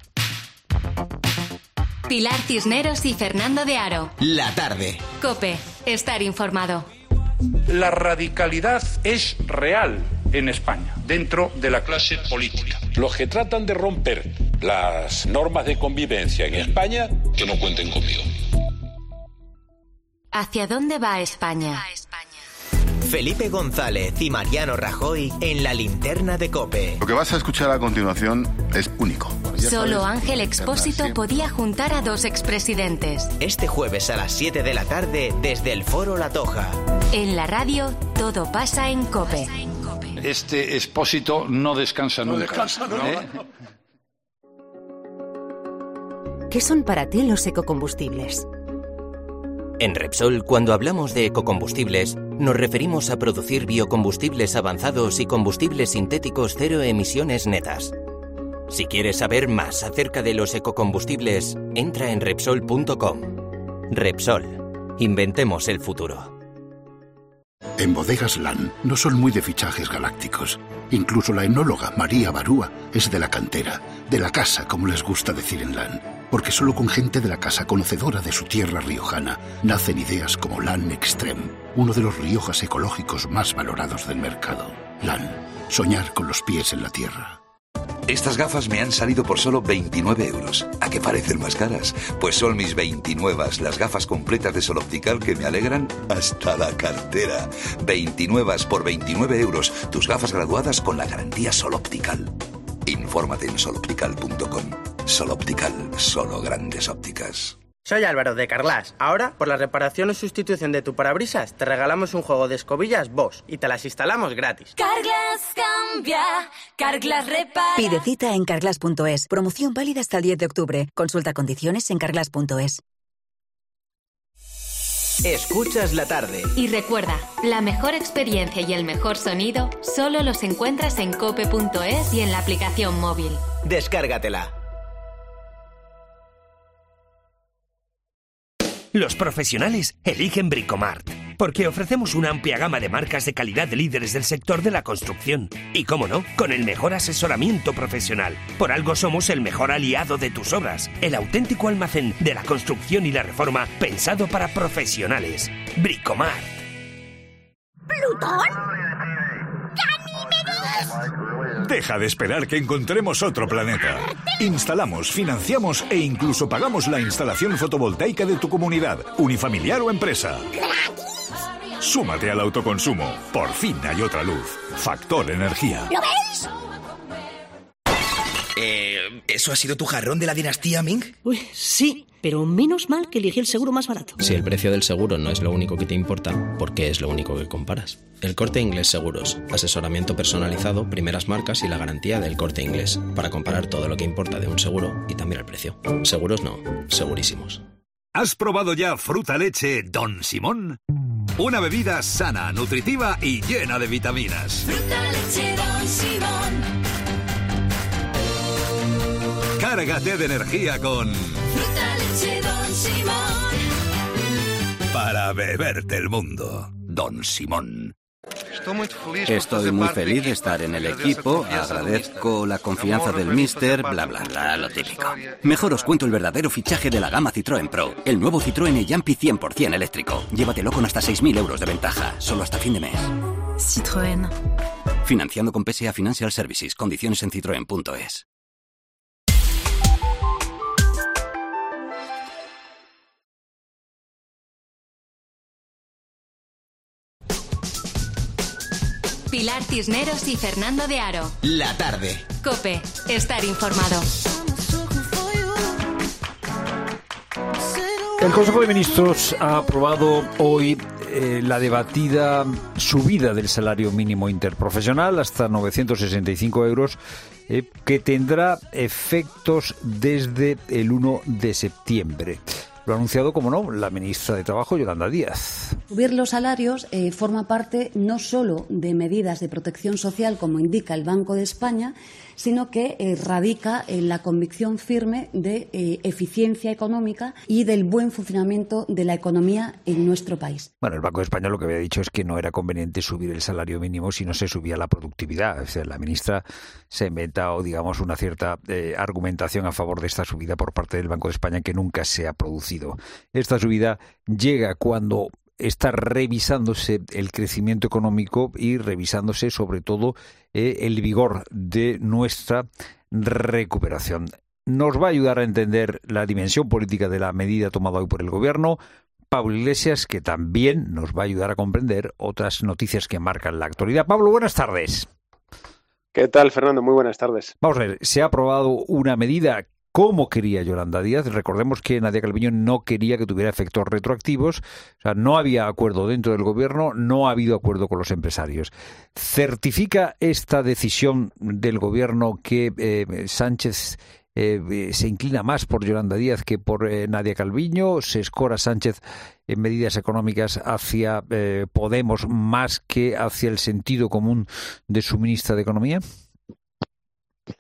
Pilar Cisneros y Fernando de Aro. La tarde. COPE. Estar informado. La radicalidad es real en España, dentro de la clase política. Los que tratan de romper las normas de convivencia en España, que no cuenten conmigo. ¿Hacia dónde va España? Felipe González y Mariano Rajoy en la linterna de COPE. Lo que vas a escuchar a continuación es único. Solo Ángel Expósito podía juntar a dos expresidentes. Este jueves a las siete de la tarde desde el Foro La Toja. En la radio todo pasa en COPE. Este Expósito no descansa nunca. No descansa nunca. ¿Eh? ¿Qué son para ti los ecocombustibles? En Repsol, cuando hablamos de ecocombustibles, nos referimos a producir biocombustibles avanzados y combustibles sintéticos cero emisiones netas. Si quieres saber más acerca de los ecocombustibles, entra en Repsol punto com. Repsol. Inventemos el futuro. En Bodegas LAN no son muy de fichajes galácticos. Incluso la enóloga María Barúa es de la cantera, de la casa, como les gusta decir en LAN. Porque solo con gente de la casa conocedora de su tierra riojana nacen ideas como LAN Extreme, uno de los Riojas ecológicos más valorados del mercado. LAN, soñar con los pies en la tierra. Estas gafas me han salido por solo veintinueve euros. ¿A qué parecen más caras? Pues son mis veintinuevas, las gafas completas de Sol Optical que me alegran hasta la cartera. veintinuevas por veintinueve euros. Tus gafas graduadas con la garantía Sol Optical. Infórmate en sol optical punto com. Sol Optical, solo grandes ópticas. Soy Álvaro de Carglass. Ahora, por la reparación o sustitución de tu parabrisas, te regalamos un juego de escobillas Bosch y te las instalamos gratis. Carglass cambia, Carglass repara. Pide cita en carglass punto es. Promoción válida hasta el diez de octubre. Consulta condiciones en carglass punto es. Escuchas la tarde. Y recuerda, la mejor experiencia y el mejor sonido solo los encuentras en cope punto es y en la aplicación móvil. Descárgatela. Los profesionales eligen Bricomart, porque ofrecemos una amplia gama de marcas de calidad de líderes del sector de la construcción. Y cómo no, con el mejor asesoramiento profesional. Por algo somos el mejor aliado de tus obras, el auténtico almacén de la construcción y la reforma pensado para profesionales. Bricomart. ¿Plutón? ¡Ganímedes! Deja de esperar que encontremos otro planeta. Instalamos, financiamos e incluso pagamos la instalación fotovoltaica de tu comunidad, unifamiliar o empresa. Súmate al autoconsumo. Por fin hay otra luz. Factor Energía. ¿Lo veis? Eh, ¿Eso ha sido tu jarrón de la dinastía Ming? Uy, sí, pero menos mal que elegí el seguro más barato. Si el precio del seguro no es lo único que te importa, ¿por qué es lo único que comparas? El Corte Inglés Seguros. Asesoramiento personalizado, primeras marcas y la garantía del Corte Inglés. Para comparar todo lo que importa de un seguro y también el precio. Seguros no, segurísimos. ¿Has probado ya Fruta Leche Don Simón? Una bebida sana, nutritiva y llena de vitaminas. Fruta Leche Don Simón. Cárgate de energía con Fruta Leche Don Simón. Para beberte el mundo. Don Simón. Estoy muy feliz de estar en el equipo, agradezco la confianza del míster, bla bla bla, lo típico. Mejor os cuento el verdadero fichaje de la gama Citroën Pro, el nuevo Citroën e-Jumpy cien por ciento eléctrico. Llévatelo con hasta seis mil euros de ventaja, solo hasta fin de mes. Citroën. Financiando con P S A Financial Services, condiciones en citroen punto es. Pilar Cisneros y Fernando de Aro. La tarde. COPE. Estar informado. El Consejo de Ministros ha aprobado hoy eh, la debatida subida del salario mínimo interprofesional hasta novecientos sesenta y cinco euros, eh, que tendrá efectos desde el uno de septiembre. Lo ha anunciado, como no, la ministra de Trabajo, Yolanda Díaz. Subir los salarios eh, forma parte no solo de medidas de protección social, como indica el Banco de España, sino que eh, radica en la convicción firme de eh, eficiencia económica y del buen funcionamiento de la economía en nuestro país. Bueno, el Banco de España lo que había dicho es que no era conveniente subir el salario mínimo si no se subía la productividad. O sea, la ministra se ha inventado, digamos, una cierta eh, argumentación a favor de esta subida por parte del Banco de España que nunca se ha producido. Esta subida llega cuando está revisándose el crecimiento económico y revisándose sobre todo eh, el vigor de nuestra recuperación. Nos va a ayudar a entender la dimensión política de la medida tomada hoy por el Gobierno Pablo Iglesias, que también nos va a ayudar a comprender otras noticias que marcan la actualidad. Pablo, buenas tardes. ¿Qué tal, Fernando? Muy buenas tardes. Vamos a ver, se ha aprobado una medida como quería Yolanda Díaz. Recordemos que Nadia Calviño no quería que tuviera efectos retroactivos. O sea, no había acuerdo dentro del Gobierno, no ha habido acuerdo con los empresarios. ¿Certifica esta decisión del Gobierno que eh, Sánchez eh, se inclina más por Yolanda Díaz que por eh, Nadia Calviño? ¿Se escora Sánchez en medidas económicas hacia eh, Podemos más que hacia el sentido común de su ministra de Economía?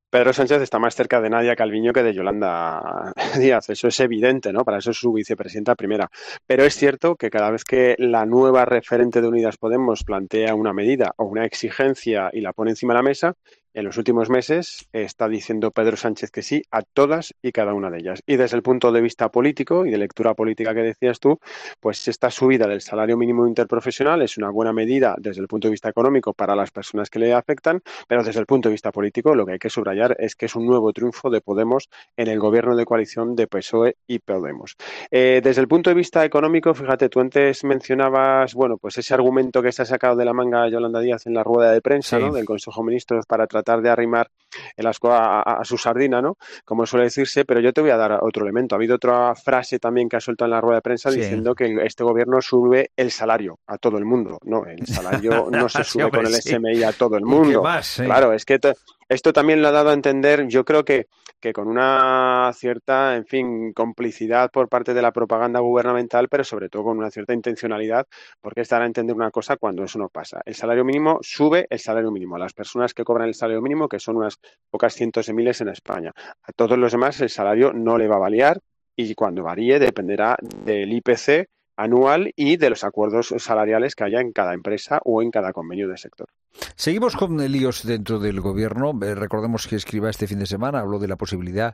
Pedro Sánchez está más cerca de Nadia Calviño que de Yolanda Díaz, eso es evidente, ¿no? Para eso es su vicepresidenta primera. Pero es cierto que cada vez que la nueva referente de Unidas Podemos plantea una medida o una exigencia y la pone encima de la mesa, en los últimos meses está diciendo Pedro Sánchez que sí a todas y cada una de ellas. Y desde el punto de vista político y de lectura política que decías tú, pues esta subida del salario mínimo interprofesional es una buena medida desde el punto de vista económico para las personas que le afectan, pero desde el punto de vista político lo que hay que subrayar es que es un nuevo triunfo de Podemos en el gobierno de coalición de P S O E y Podemos. Eh, desde el punto de vista económico, fíjate, tú antes mencionabas, bueno, pues ese argumento que se ha sacado de la manga Yolanda Díaz en la rueda de prensa, sí, ¿no?, del Consejo de Ministros para tratar tratar de arrimar el asco a, a, a su sardina, ¿no?, como suele decirse, pero yo te voy a dar otro elemento. Ha habido otra frase también que ha soltado en la rueda de prensa, sí, diciendo que este gobierno sube el salario a todo el mundo. No, el salario no se sube sí, hombre, con el sí. S M I a todo el mundo. Más, sí. Claro, es que te, esto también lo ha dado a entender, yo creo que, que con una cierta, en fin, complicidad por parte de la propaganda gubernamental, pero sobre todo con una cierta intencionalidad, porque es dar a entender una cosa cuando eso no pasa. El salario mínimo sube el salario mínimo a las personas que cobran el salario mínimo, que son unas pocas cientos de miles en España. A todos los demás el salario no le va a variar y cuando varíe dependerá del I P C anual y de los acuerdos salariales que haya en cada empresa o en cada convenio de sector. Seguimos con líos dentro del gobierno. Eh, recordemos que Escrivá este fin de semana habló de la posibilidad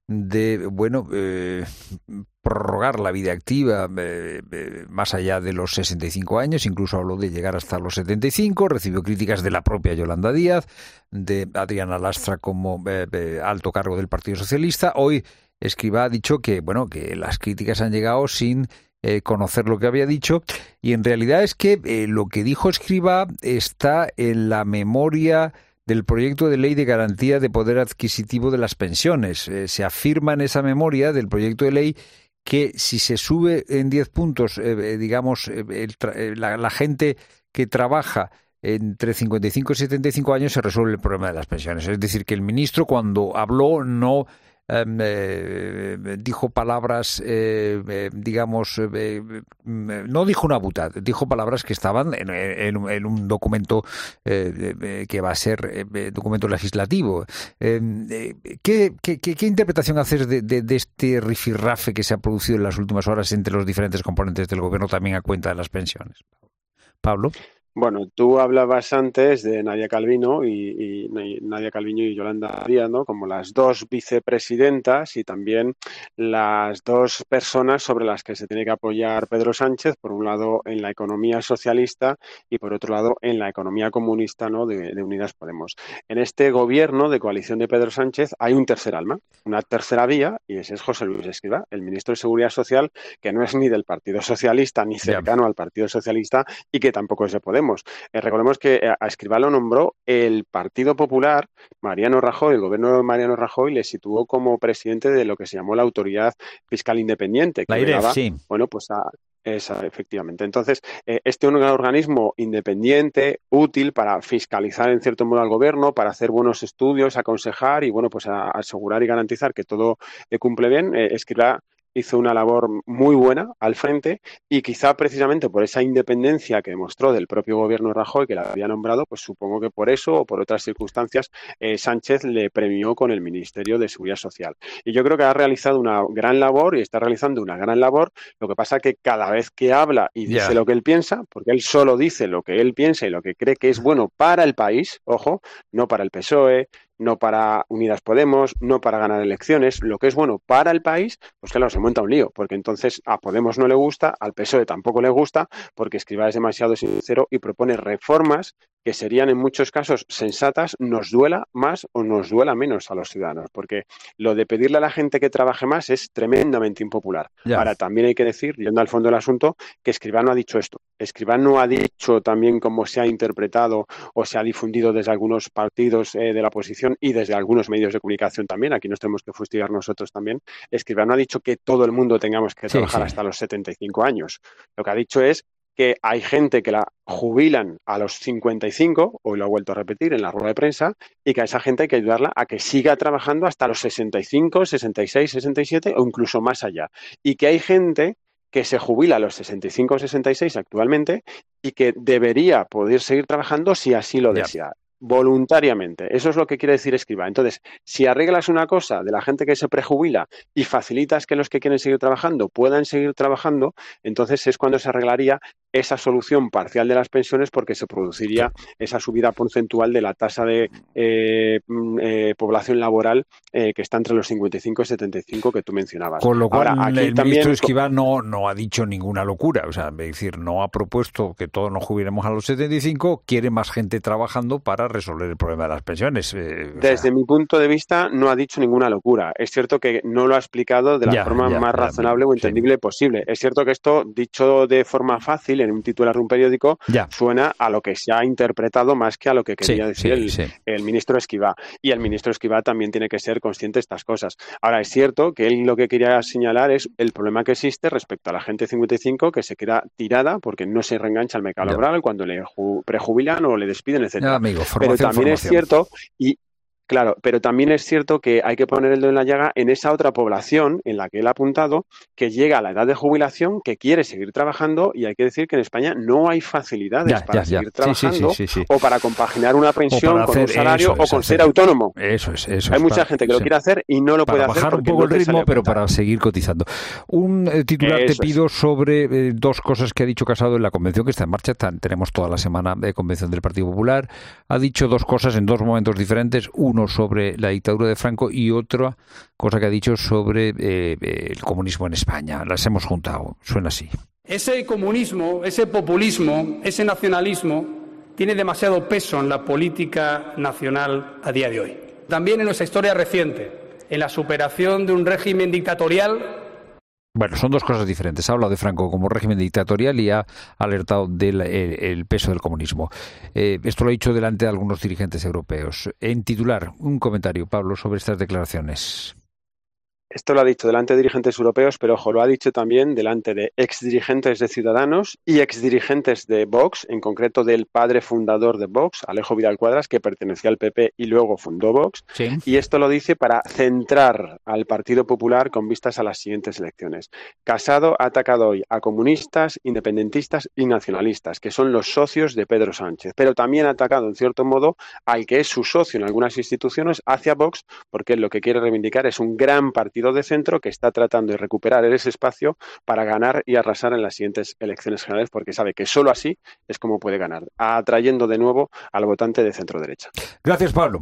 de, bueno, eh, prorrogar la vida activa eh, eh, más allá de los sesenta y cinco años, incluso habló de llegar hasta los setenta y cinco, recibió críticas de la propia Yolanda Díaz, de Adriana Lastra como eh, eh, alto cargo del Partido Socialista. Hoy Escrivá ha dicho que, bueno, que las críticas han llegado sin Eh, conocer lo que había dicho, y en realidad es que eh, lo que dijo Escrivá está en la memoria del proyecto de ley de garantía de poder adquisitivo de las pensiones. Eh, se afirma en esa memoria del proyecto de ley que si se sube en diez puntos, eh, digamos, eh, el tra- la, la gente que trabaja entre cincuenta y cinco y setenta y cinco años, se resuelve el problema de las pensiones. Es decir, que el ministro, cuando habló, no Eh, eh, dijo palabras, eh, eh, digamos, eh, no dijo una butad, dijo palabras que estaban en, en, en un documento eh, eh, que va a ser eh, documento legislativo. Eh, eh, ¿qué, qué, qué interpretación haces de, de, de este rifirrafe que se ha producido en las últimas horas entre los diferentes componentes del gobierno, también a cuenta de las pensiones? Pablo. Bueno, tú hablabas antes de Nadia Calviño y, y Nadia Calviño y Yolanda Díaz, ¿no?, como las dos vicepresidentas y también las dos personas sobre las que se tiene que apoyar Pedro Sánchez, por un lado en la economía socialista y por otro lado en la economía comunista, ¿no?, de, de Unidas Podemos. En este gobierno de coalición de Pedro Sánchez hay un tercer alma, una tercera vía, y ese es José Luis Escrivá, el ministro de Seguridad Social, que no es ni del Partido Socialista ni cercano yeah. al Partido Socialista y que tampoco es de Podemos. Eh, recordemos que a Escrivá lo nombró el Partido Popular. Mariano Rajoy, el gobierno de Mariano Rajoy, le situó como presidente de lo que se llamó la Autoridad Fiscal Independiente, que la I R E F, sí. bueno, pues a Esa, efectivamente. Entonces, eh, este es un organismo independiente, útil para fiscalizar en cierto modo al gobierno, para hacer buenos estudios, aconsejar y, bueno, pues a, a asegurar y garantizar que todo eh, cumple bien. Eh, Escrivá hizo una labor muy buena al frente y quizá precisamente por esa independencia que demostró del propio gobierno de Rajoy, que la había nombrado, pues supongo que por eso o por otras circunstancias eh, Sánchez le premió con el Ministerio de Seguridad Social. Y yo creo que ha realizado una gran labor y está realizando una gran labor. Lo que pasa que cada vez que habla y dice yeah. lo que él piensa, porque él solo dice lo que él piensa y lo que cree que es bueno para el país, ojo, no para el P S O E, no para Unidas Podemos, no para ganar elecciones, lo que es bueno para el país, pues claro, se monta un lío, porque entonces a Podemos no le gusta, al P S O E tampoco le gusta, porque Escrivá es demasiado sincero y propone reformas que serían en muchos casos sensatas, nos duela más o nos duela menos a los ciudadanos, porque lo de pedirle a la gente que trabaje más es tremendamente impopular. Ya. Ahora, también hay que decir, yendo al fondo del asunto, que Escrivá no ha dicho esto. Escrivá no ha dicho también cómo se ha interpretado o se ha difundido desde algunos partidos eh, de la oposición y desde algunos medios de comunicación también, aquí nos tenemos que fustigar nosotros también. Escrivá no ha dicho que todo el mundo tengamos que sí, trabajar sí. hasta los setenta y cinco años. Lo que ha dicho es que hay gente que la jubilan a los cincuenta y cinco, hoy lo ha vuelto a repetir en la rueda de prensa, y que a esa gente hay que ayudarla a que siga trabajando hasta los sesenta y cinco, sesenta y seis, sesenta y siete o incluso más allá. Y que hay gente que se jubila a los sesenta y cinco o sesenta y seis actualmente y que debería poder seguir trabajando si así lo desea. voluntariamente. Eso es lo que quiere decir Escrivá. Entonces, si arreglas una cosa de la gente que se prejubila y facilitas que los que quieren seguir trabajando puedan seguir trabajando, entonces es cuando se arreglaría esa solución parcial de las pensiones, porque se produciría esa subida porcentual de la tasa de eh, eh, población laboral eh, que está entre los cincuenta y cinco y setenta y cinco que tú mencionabas. Con lo cual, Ahora, aquí el también... ministro Escrivá no, no ha dicho ninguna locura. O sea, es decir, no ha propuesto que todos nos jubilemos a los setenta y cinco, quiere más gente trabajando para resolver el problema de las pensiones. Eh, Desde sea... mi punto de vista, no ha dicho ninguna locura. Es cierto que no lo ha explicado de la ya, forma ya, más ya, razonable o entendible sí. posible. Es cierto que esto, dicho de forma fácil en un titular de un periódico, ya. suena a lo que se ha interpretado más que a lo que quería sí, decir sí, el, sí. el ministro Escrivá. Y el ministro Escrivá también tiene que ser consciente de estas cosas. Ahora, es cierto que él lo que quería señalar es el problema que existe respecto a la gente de cincuenta y cinco que se queda tirada porque no se reengancha al mercado laboral cuando le prejubilan o le despiden, etcétera. Ya, amigo, Pero también formación. Es cierto, y claro, pero también es cierto que hay que poner el dedo en la llaga en esa otra población en la que él ha apuntado, que llega a la edad de jubilación, que quiere seguir trabajando, y hay que decir que en España no hay facilidades ya, para ya, seguir ya. trabajando sí, sí, sí, sí, sí. o para compaginar una pensión con un salario es, o con ser autónomo. Eso es, eso Hay es, mucha para, gente que lo sí. quiere hacer y no lo para puede hacer. Para bajar un poco no el ritmo, pero para seguir cotizando. Un eh, titular eso te pido es. sobre eh, dos cosas que ha dicho Casado en la convención que está en marcha. Está, tenemos toda la semana de convención del Partido Popular. Ha dicho dos cosas en dos momentos diferentes. Uno sobre la dictadura de Franco y otra cosa que ha dicho sobre eh, el comunismo en España. Las hemos juntado. Suena así. Ese comunismo, ese populismo, ese nacionalismo tiene demasiado peso en la política nacional a día de hoy. También en nuestra historia reciente, en la superación de un régimen dictatorial. Bueno, son dos cosas diferentes. Ha hablado de Franco como régimen dictatorial y ha alertado del el, el peso del comunismo. Eh, esto lo ha dicho delante de algunos dirigentes europeos. En titular, un comentario, Pablo, sobre estas declaraciones. Esto lo ha dicho delante de dirigentes europeos, pero ojo, lo ha dicho también delante de exdirigentes de Ciudadanos y exdirigentes de Vox, en concreto del padre fundador de Vox, Alejo Vidal Cuadras, que pertenecía al P P y luego fundó Vox. Sí. Y esto lo dice para centrar al Partido Popular con vistas a las siguientes elecciones. Casado ha atacado hoy a comunistas, independentistas y nacionalistas, que son los socios de Pedro Sánchez, pero también ha atacado, en cierto modo, al que es su socio en algunas instituciones, hacia Vox, porque él lo que quiere reivindicar es un gran partido de centro que está tratando de recuperar ese espacio para ganar y arrasar en las siguientes elecciones generales, porque sabe que solo así es como puede ganar, atrayendo de nuevo al votante de centro-derecha. Gracias, Pablo.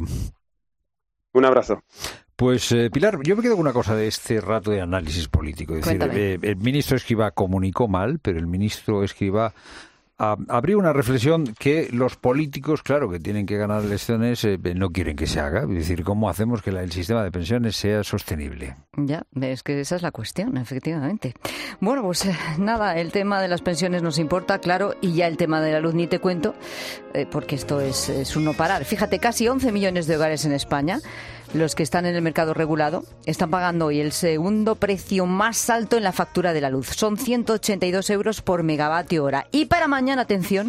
Un abrazo. Pues, eh, Pilar, yo me quedo con una cosa de este rato de análisis político. Es decir, eh, el ministro Escrivá comunicó mal, pero el ministro Escrivá a, abrió una reflexión que los políticos, claro, que tienen que ganar elecciones, eh, no quieren que se haga. Es decir, ¿cómo hacemos que la, el sistema de pensiones sea sostenible? Ya, es que esa es la cuestión, efectivamente. Bueno, pues eh, nada, el tema de las pensiones nos importa, claro, y ya el tema de la luz ni te cuento, eh, porque esto es, es un no parar. Fíjate, casi once millones de hogares en España, los que están en el mercado regulado, están pagando hoy el segundo precio más alto en la factura de la luz. Son ciento ochenta y dos euros por megavatio hora. Y para mañana, atención,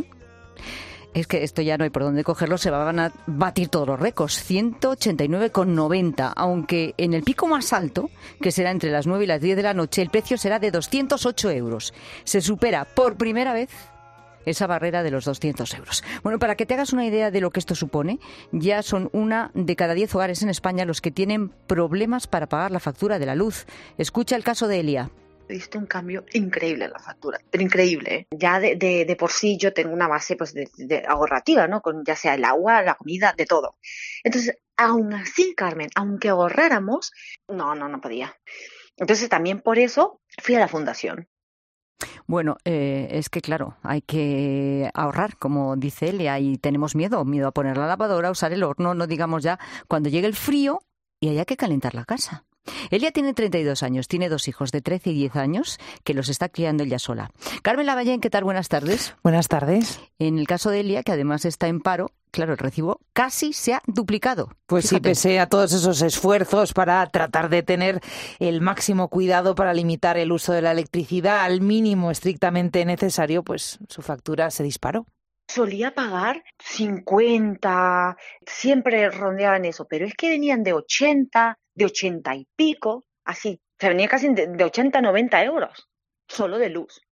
es que esto ya no hay por dónde cogerlo, se van a batir todos los récords. ciento ochenta y nueve con noventa, aunque en el pico más alto, que será entre las nueve y las diez de la noche, el precio será de doscientos ocho euros. Se supera por primera vez esa barrera de los doscientos euros. Bueno, para que te hagas una idea de lo que esto supone, ya son una de cada diez hogares en España los que tienen problemas para pagar la factura de la luz. Escucha el caso de Elia. He visto un cambio increíble en la factura, pero increíble, ¿eh? Ya de, de, de por sí yo tengo una base pues de, de ahorrativa, ¿no? Con ya sea el agua, la comida, de todo. Entonces, aún así, Carmen, aunque ahorráramos, no, no, no podía. Entonces, también por eso fui a la fundación. Bueno, eh, es que claro, hay que ahorrar, como dice Elia, y tenemos miedo, miedo a poner la lavadora, a usar el horno, no digamos ya cuando llegue el frío y haya que calentar la casa. Elia tiene treinta y dos años, tiene dos hijos de trece y diez años que los está criando ella sola. Carmen Lavallén, ¿qué tal? Buenas tardes. Buenas tardes. En el caso de Elia, que además está en paro, claro, el recibo casi se ha duplicado. Pues Fíjate. sí, pese a todos esos esfuerzos para tratar de tener el máximo cuidado para limitar el uso de la electricidad al mínimo estrictamente necesario, pues su factura se disparó. Solía pagar cincuenta, siempre rondeaban eso, pero es que venían de ochenta, de ochenta y pico, así. Se venía casi de ochenta a noventa euros, solo de luz.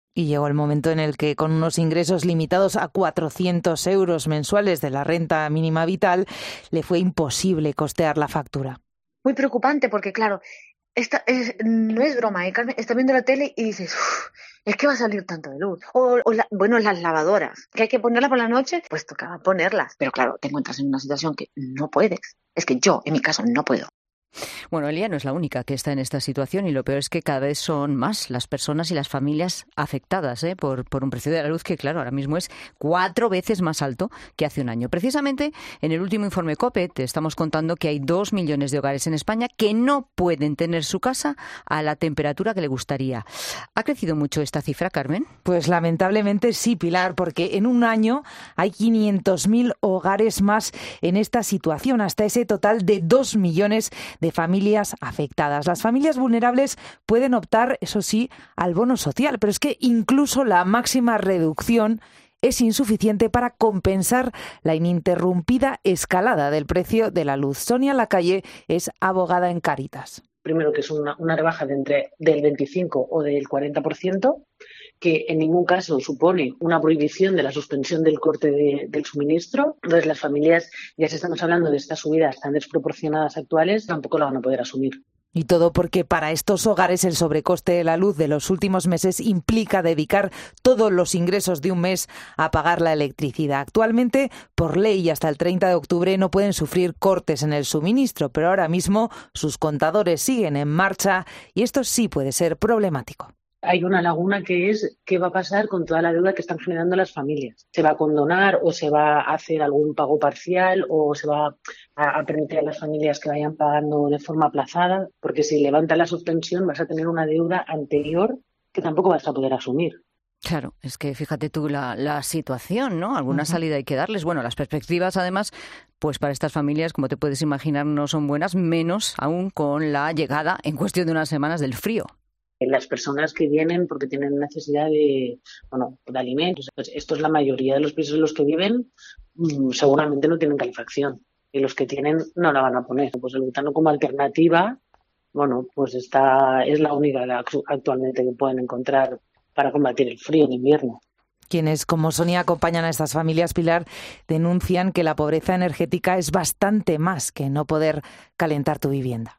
Y llegó el momento en el que, con unos ingresos limitados a cuatrocientos euros mensuales de la renta mínima vital, le fue imposible costear la factura. Muy preocupante porque, claro, esta es, no es broma, ¿eh, Carmen? Estás viendo la tele y dices, es que va a salir tanto de luz. O, o la, bueno, las lavadoras, que hay que ponerlas por la noche, pues tocaba ponerlas. Pero claro, te encuentras en una situación que no puedes. Es que yo, en mi caso, no puedo. Bueno, Elia no es la única que está en esta situación y lo peor es que cada vez son más las personas y las familias afectadas ¿eh? por, por un precio de la luz que, claro, ahora mismo es cuatro veces más alto que hace un año. Precisamente, en el último informe COPE te estamos contando que hay dos millones de hogares en España que no pueden tener su casa a la temperatura que le gustaría. ¿Ha crecido mucho esta cifra, Carmen? Pues lamentablemente sí, Pilar, porque en un año hay quinientos mil hogares más en esta situación, hasta ese total de dos millones de familias afectadas. Las familias vulnerables pueden optar, eso sí, al bono social, pero es que incluso la máxima reducción es insuficiente para compensar la ininterrumpida escalada del precio de la luz. Sonia Lacalle es abogada en Cáritas. Primero, que es una, una rebaja de entre del veinticinco o del cuarenta por ciento, que en ningún caso supone una prohibición de la suspensión del corte de, del suministro. Entonces, las familias, ya si estamos hablando de estas subidas tan desproporcionadas actuales, tampoco la van a poder asumir. Y todo porque para estos hogares el sobrecoste de la luz de los últimos meses implica dedicar todos los ingresos de un mes a pagar la electricidad. Actualmente, por ley y hasta el treinta de octubre, no pueden sufrir cortes en el suministro, pero ahora mismo sus contadores siguen en marcha y esto sí puede ser problemático. Hay una laguna que es qué va a pasar con toda la deuda que están generando las familias. ¿Se va a condonar o se va a hacer algún pago parcial o se va a, a permitir a las familias que vayan pagando de forma aplazada? Porque si levanta la suspensión vas a tener una deuda anterior que tampoco vas a poder asumir. Claro, es que fíjate tú la, la situación, ¿no? Alguna uh-huh. salida hay que darles. Bueno, las perspectivas, además, pues para estas familias, como te puedes imaginar, no son buenas, menos aún con la llegada en cuestión de unas semanas del frío. Las personas que vienen porque tienen necesidad de, bueno, de alimentos, pues esto es la mayoría de los pisos en los que viven, seguramente no tienen calefacción y los que tienen no la van a poner. Pues el butano como alternativa, bueno, pues esta es la única actualmente que pueden encontrar para combatir el frío en invierno. Quienes, como Sonia, acompañan a estas familias, Pilar, denuncian que la pobreza energética es bastante más que no poder calentar tu vivienda.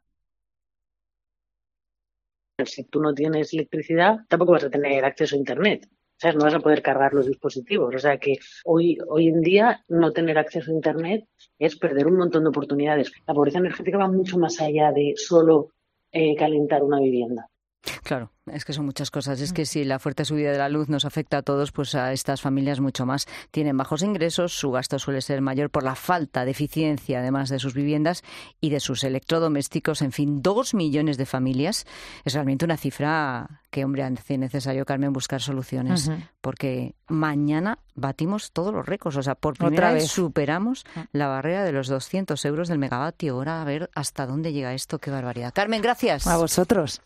Si tú no tienes electricidad, tampoco vas a tener acceso a Internet. ¿Sabes? No vas a poder cargar los dispositivos. O sea que hoy, hoy en día no tener acceso a Internet es perder un montón de oportunidades. La pobreza energética va mucho más allá de solo eh, calentar una vivienda. Claro, es que son muchas cosas. Es que si la fuerte subida de la luz nos afecta a todos, pues a estas familias mucho más. Tienen bajos ingresos, su gasto suele ser mayor por la falta de eficiencia, además de sus viviendas y de sus electrodomésticos. En fin, dos millones de familias. Es realmente una cifra que, hombre, hace necesario, Carmen, buscar soluciones. Uh-huh. Porque mañana batimos todos los récords. O sea, por primera vez superamos uh-huh. la barrera de los doscientos euros del megavatio hora. A ver hasta dónde llega esto. Qué barbaridad. Carmen, gracias. A vosotros.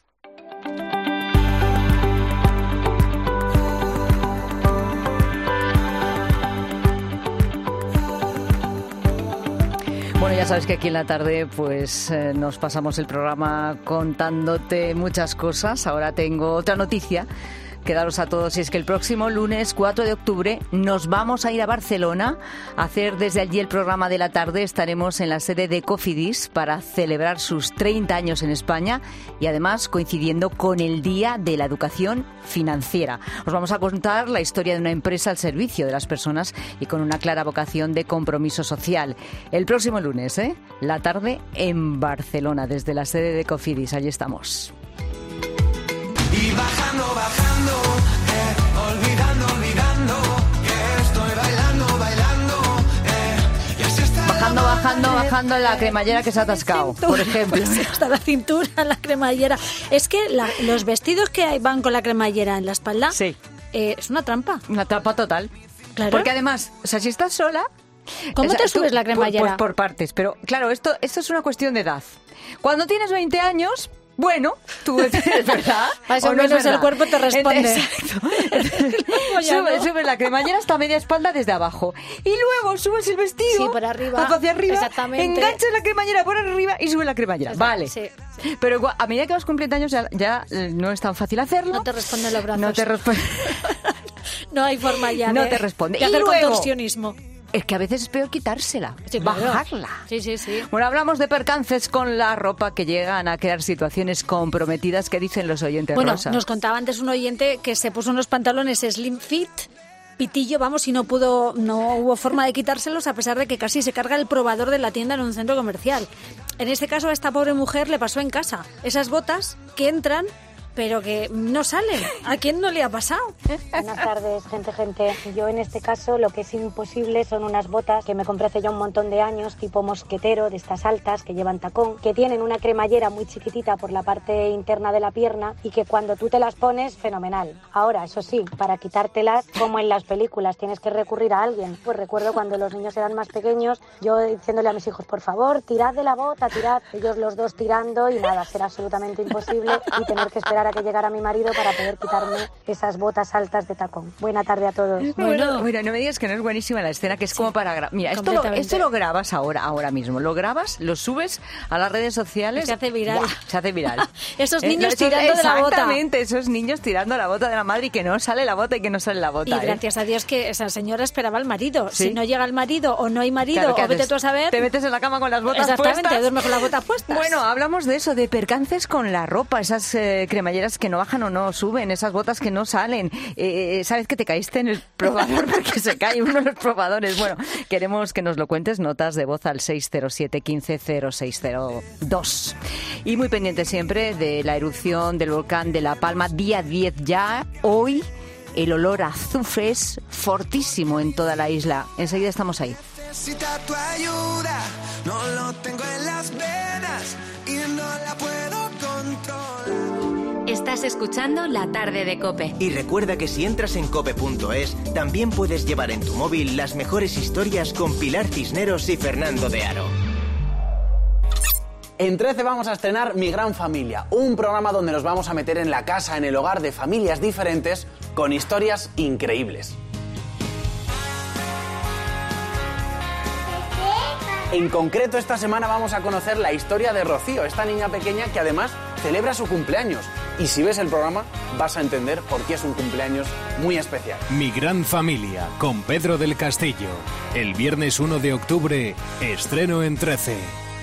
Bueno, ya sabes que aquí en la tarde pues eh, nos pasamos el programa contándote muchas cosas. Ahora tengo otra noticia que daros a todos, y es que el próximo lunes cuatro de octubre nos vamos a ir a Barcelona a hacer desde allí el programa de la tarde. Estaremos en la sede de Cofidis para celebrar sus treinta años en España y además coincidiendo con el Día de la Educación Financiera. Os vamos a contar la historia de una empresa al servicio de las personas y con una clara vocación de compromiso social. El próximo lunes, ¿eh? La tarde en Barcelona, desde la sede de Cofidis. Allí estamos. Y bajando, bajando, eh, olvidando, olvidando, que estoy bailando, bailando, eh, y así está. Bajando, bajando, bajando la cremallera que se ha atascado, por ejemplo. Hasta la cintura, la cremallera. Es que la, los vestidos que hay van con la cremallera en la espalda, sí. eh, es una trampa. Una trampa total. Claro. Porque además, o sea, si estás sola... ¿Cómo o sea, te subes tú, la cremallera? Pues por, por partes, pero claro, esto, esto es una cuestión de edad. Cuando tienes veinte años... Bueno, tú es verdad. Más o, o no menos es verdad? el cuerpo te responde. Exacto. Sube, sube la cremallera hasta media espalda desde abajo. Y luego subes el vestido. Sí, por arriba. Hacia arriba. Exactamente. Enganchas la cremallera por arriba y sube la cremallera. Exacto, vale. Sí, sí. Pero igual, a medida que vas cumpliendo años ya, ya no es tan fácil hacerlo. No te responden los brazos. No te responde. No hay forma ya No de, te responde. de Y hacer luego, contorsionismo. Es que a veces es peor quitársela, Sí, claro. bajarla. Sí, sí, sí. Bueno, hablamos de percances con la ropa que llegan a crear situaciones comprometidas. ¿Qué dicen los oyentes, Bueno, Rosa? nos contaba antes un oyente que se puso unos pantalones slim fit, pitillo, vamos, y no pudo, no hubo forma de quitárselos a pesar de que casi se carga el probador de la tienda en un centro comercial. En este caso a esta pobre mujer le pasó en casa. Esas botas que entran pero que no salen. ¿A quién no le ha pasado? Buenas tardes, gente, gente. Yo en este caso lo que es imposible son unas botas que me compré hace ya un montón de años, tipo mosquetero, de estas altas, que llevan tacón, que tienen una cremallera muy chiquitita por la parte interna de la pierna y que cuando tú te las pones, fenomenal. Ahora, eso sí, para quitártelas, como en las películas, tienes que recurrir a alguien. Pues recuerdo cuando los niños eran más pequeños, yo diciéndole a mis hijos, por favor, tirad de la bota, tirad. Ellos los dos tirando y nada, será absolutamente imposible y tener que esperar a que llegara mi marido para poder quitarme esas botas altas de tacón. Buena tarde a todos. Bueno, bueno, no me digas que no es buenísima la escena, que es como para grabar. Mira, esto lo, esto lo grabas ahora, ahora mismo. Lo grabas, lo subes a las redes sociales. Se hace viral. ¡Buah! Se hace viral. Esos Eh, niños no, tirando de la bota. Exactamente, esos niños tirando la bota de la madre y que no sale la bota y que no sale la bota. Y ¿eh? gracias a Dios que esa señora esperaba al marido. Sí. Si no llega el marido o no hay marido, Claro, ¿qué o vete haces? tú a saber. Te metes en la cama con las botas Exactamente, puestas. duermes con las botas puestas. Bueno, hablamos de eso, de percances con la ropa, esas eh, cremalleras que no bajan o no suben, esas botas que no salen. Eh, ¿Sabes que te caíste en el probador porque se cae uno de los probadores? Bueno, queremos que nos lo cuentes, notas de voz al seis cero siete, quince cero seis cero dos. Y muy pendiente siempre de la erupción del volcán de La Palma, día diez ya, hoy. El olor a azufre es fortísimo en toda la isla. Enseguida estamos ahí. Necesita tu ayuda, no lo tengo en las venas y no la puedo controlar. Estás escuchando La Tarde de COPE. Y recuerda que si entras en cope punto es, también puedes llevar en tu móvil las mejores historias con Pilar Cisneros y Fernando de Aro. En trece vamos a estrenar Mi Gran Familia, un programa donde nos vamos a meter en la casa, en el hogar de familias diferentes con historias increíbles. En concreto, esta semana vamos a conocer la historia de Rocío, esta niña pequeña que además celebra su cumpleaños. Y si ves el programa, vas a entender por qué es un cumpleaños muy especial. Mi Gran Familia, con Pedro del Castillo. El viernes uno de octubre, estreno en trece.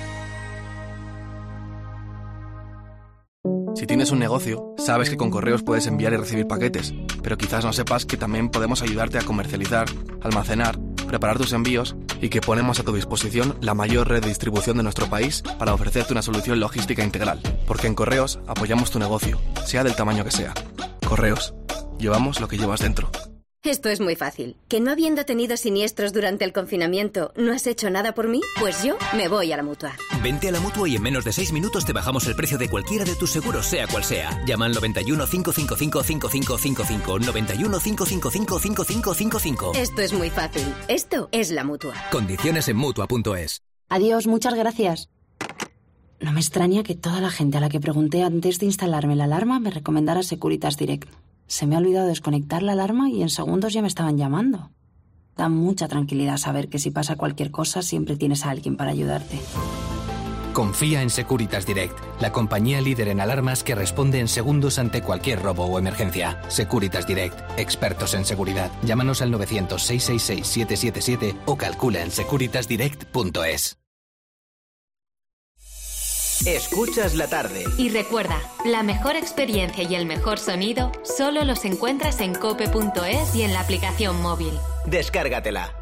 Si tienes un negocio, sabes que con correos puedes enviar y recibir paquetes, pero quizás no sepas que también podemos ayudarte a comercializar, almacenar, preparar tus envíos y que ponemos a tu disposición la mayor red de distribución de nuestro país para ofrecerte una solución logística integral. Porque en Correos apoyamos tu negocio, sea del tamaño que sea. Correos, llevamos lo que llevas dentro. Esto es muy fácil. ¿Que no habiendo tenido siniestros durante el confinamiento no has hecho nada por mí? Pues yo me voy a la Mutua. Vente a la Mutua y en menos de seis minutos te bajamos el precio de cualquiera de tus seguros, sea cual sea. Llama al noventa y uno, cinco cinco cinco, cinco cinco cinco cinco, noventa y uno, cinco cinco cinco, cinco cinco cinco cinco. Esto es muy fácil. Esto es la Mutua. Condiciones en Mutua punto es. Adiós, muchas gracias. No me extraña que toda la gente a la que pregunté antes de instalarme la alarma me recomendara Securitas Direct. Se me ha olvidado desconectar la alarma y en segundos ya me estaban llamando. Da mucha tranquilidad saber que si pasa cualquier cosa siempre tienes a alguien para ayudarte. Confía en Securitas Direct, la compañía líder en alarmas que responde en segundos ante cualquier robo o emergencia. Securitas Direct, expertos en seguridad. Llámanos al novecientos, seiscientos sesenta y seis, siete siete siete o calcula en securitas direct punto es. Escuchas la tarde. Y recuerda, la mejor experiencia y el mejor sonido solo los encuentras en cope punto es y en la aplicación móvil. Descárgatela.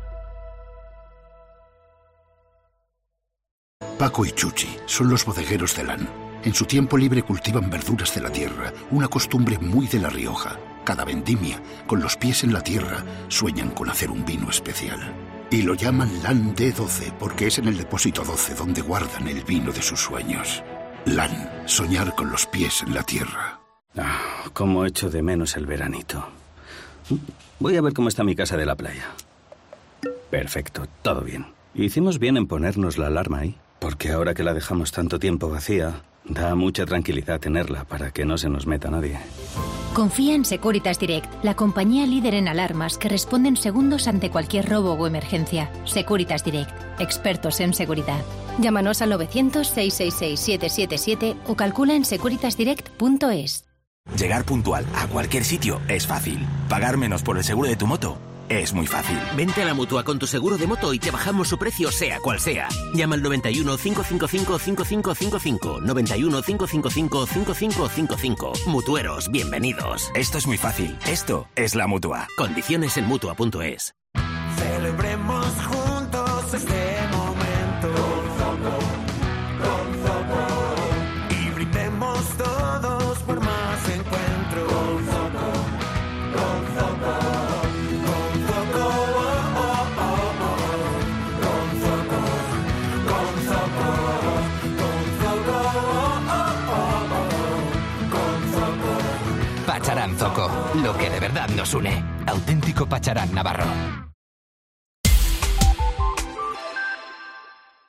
Paco y Chuchi son los bodegueros de Lan. En su tiempo libre cultivan verduras de la tierra, una costumbre muy de La Rioja. Cada vendimia, con los pies en la tierra, sueñan con hacer un vino especial. Y lo llaman Lan D doce porque es en el depósito doce donde guardan el vino de sus sueños. Lan, soñar con los pies en la tierra. Ah, cómo echo de menos el veranito. Voy a ver cómo está mi casa de la playa. Perfecto, todo bien. Hicimos bien en ponernos la alarma ahí, porque ahora que la dejamos tanto tiempo vacía, Da mucha tranquilidad tenerla para que no se nos meta nadie. Confía en Securitas Direct, la compañía líder en alarmas que responde en segundos ante cualquier robo o emergencia. Securitas Direct, expertos en seguridad. Llámanos al novecientos, seiscientos sesenta y seis, setecientos setenta y siete o calcula en securitas direct punto es. Llegar puntual a cualquier sitio es fácil. Pagar menos por el seguro de tu moto es muy fácil. Vente a la Mutua con tu seguro de moto y te bajamos su precio sea cual sea. Llama al noventa y uno, cincuenta y cinco, cincuenta y cinco cincuenta y cinco, noventa y uno, cincuenta y cinco, cincuenta y cinco cincuenta y cinco. Mutueros, bienvenidos. Esto es muy fácil. Esto es la Mutua. Condiciones en Mutua punto es. Celebremos juntos este momento con Zoco, con Zoco. Y brindemos todos por más encuentro con Zoco, con Zoco, con Zoco, oh, oh, oh, oh. Con Zoco, con Zoco, con Zoco, oh, oh, oh, oh. Con Zoco. Pacharán Zoco, lo que de verdad nos une. Auténtico Pacharán navarro.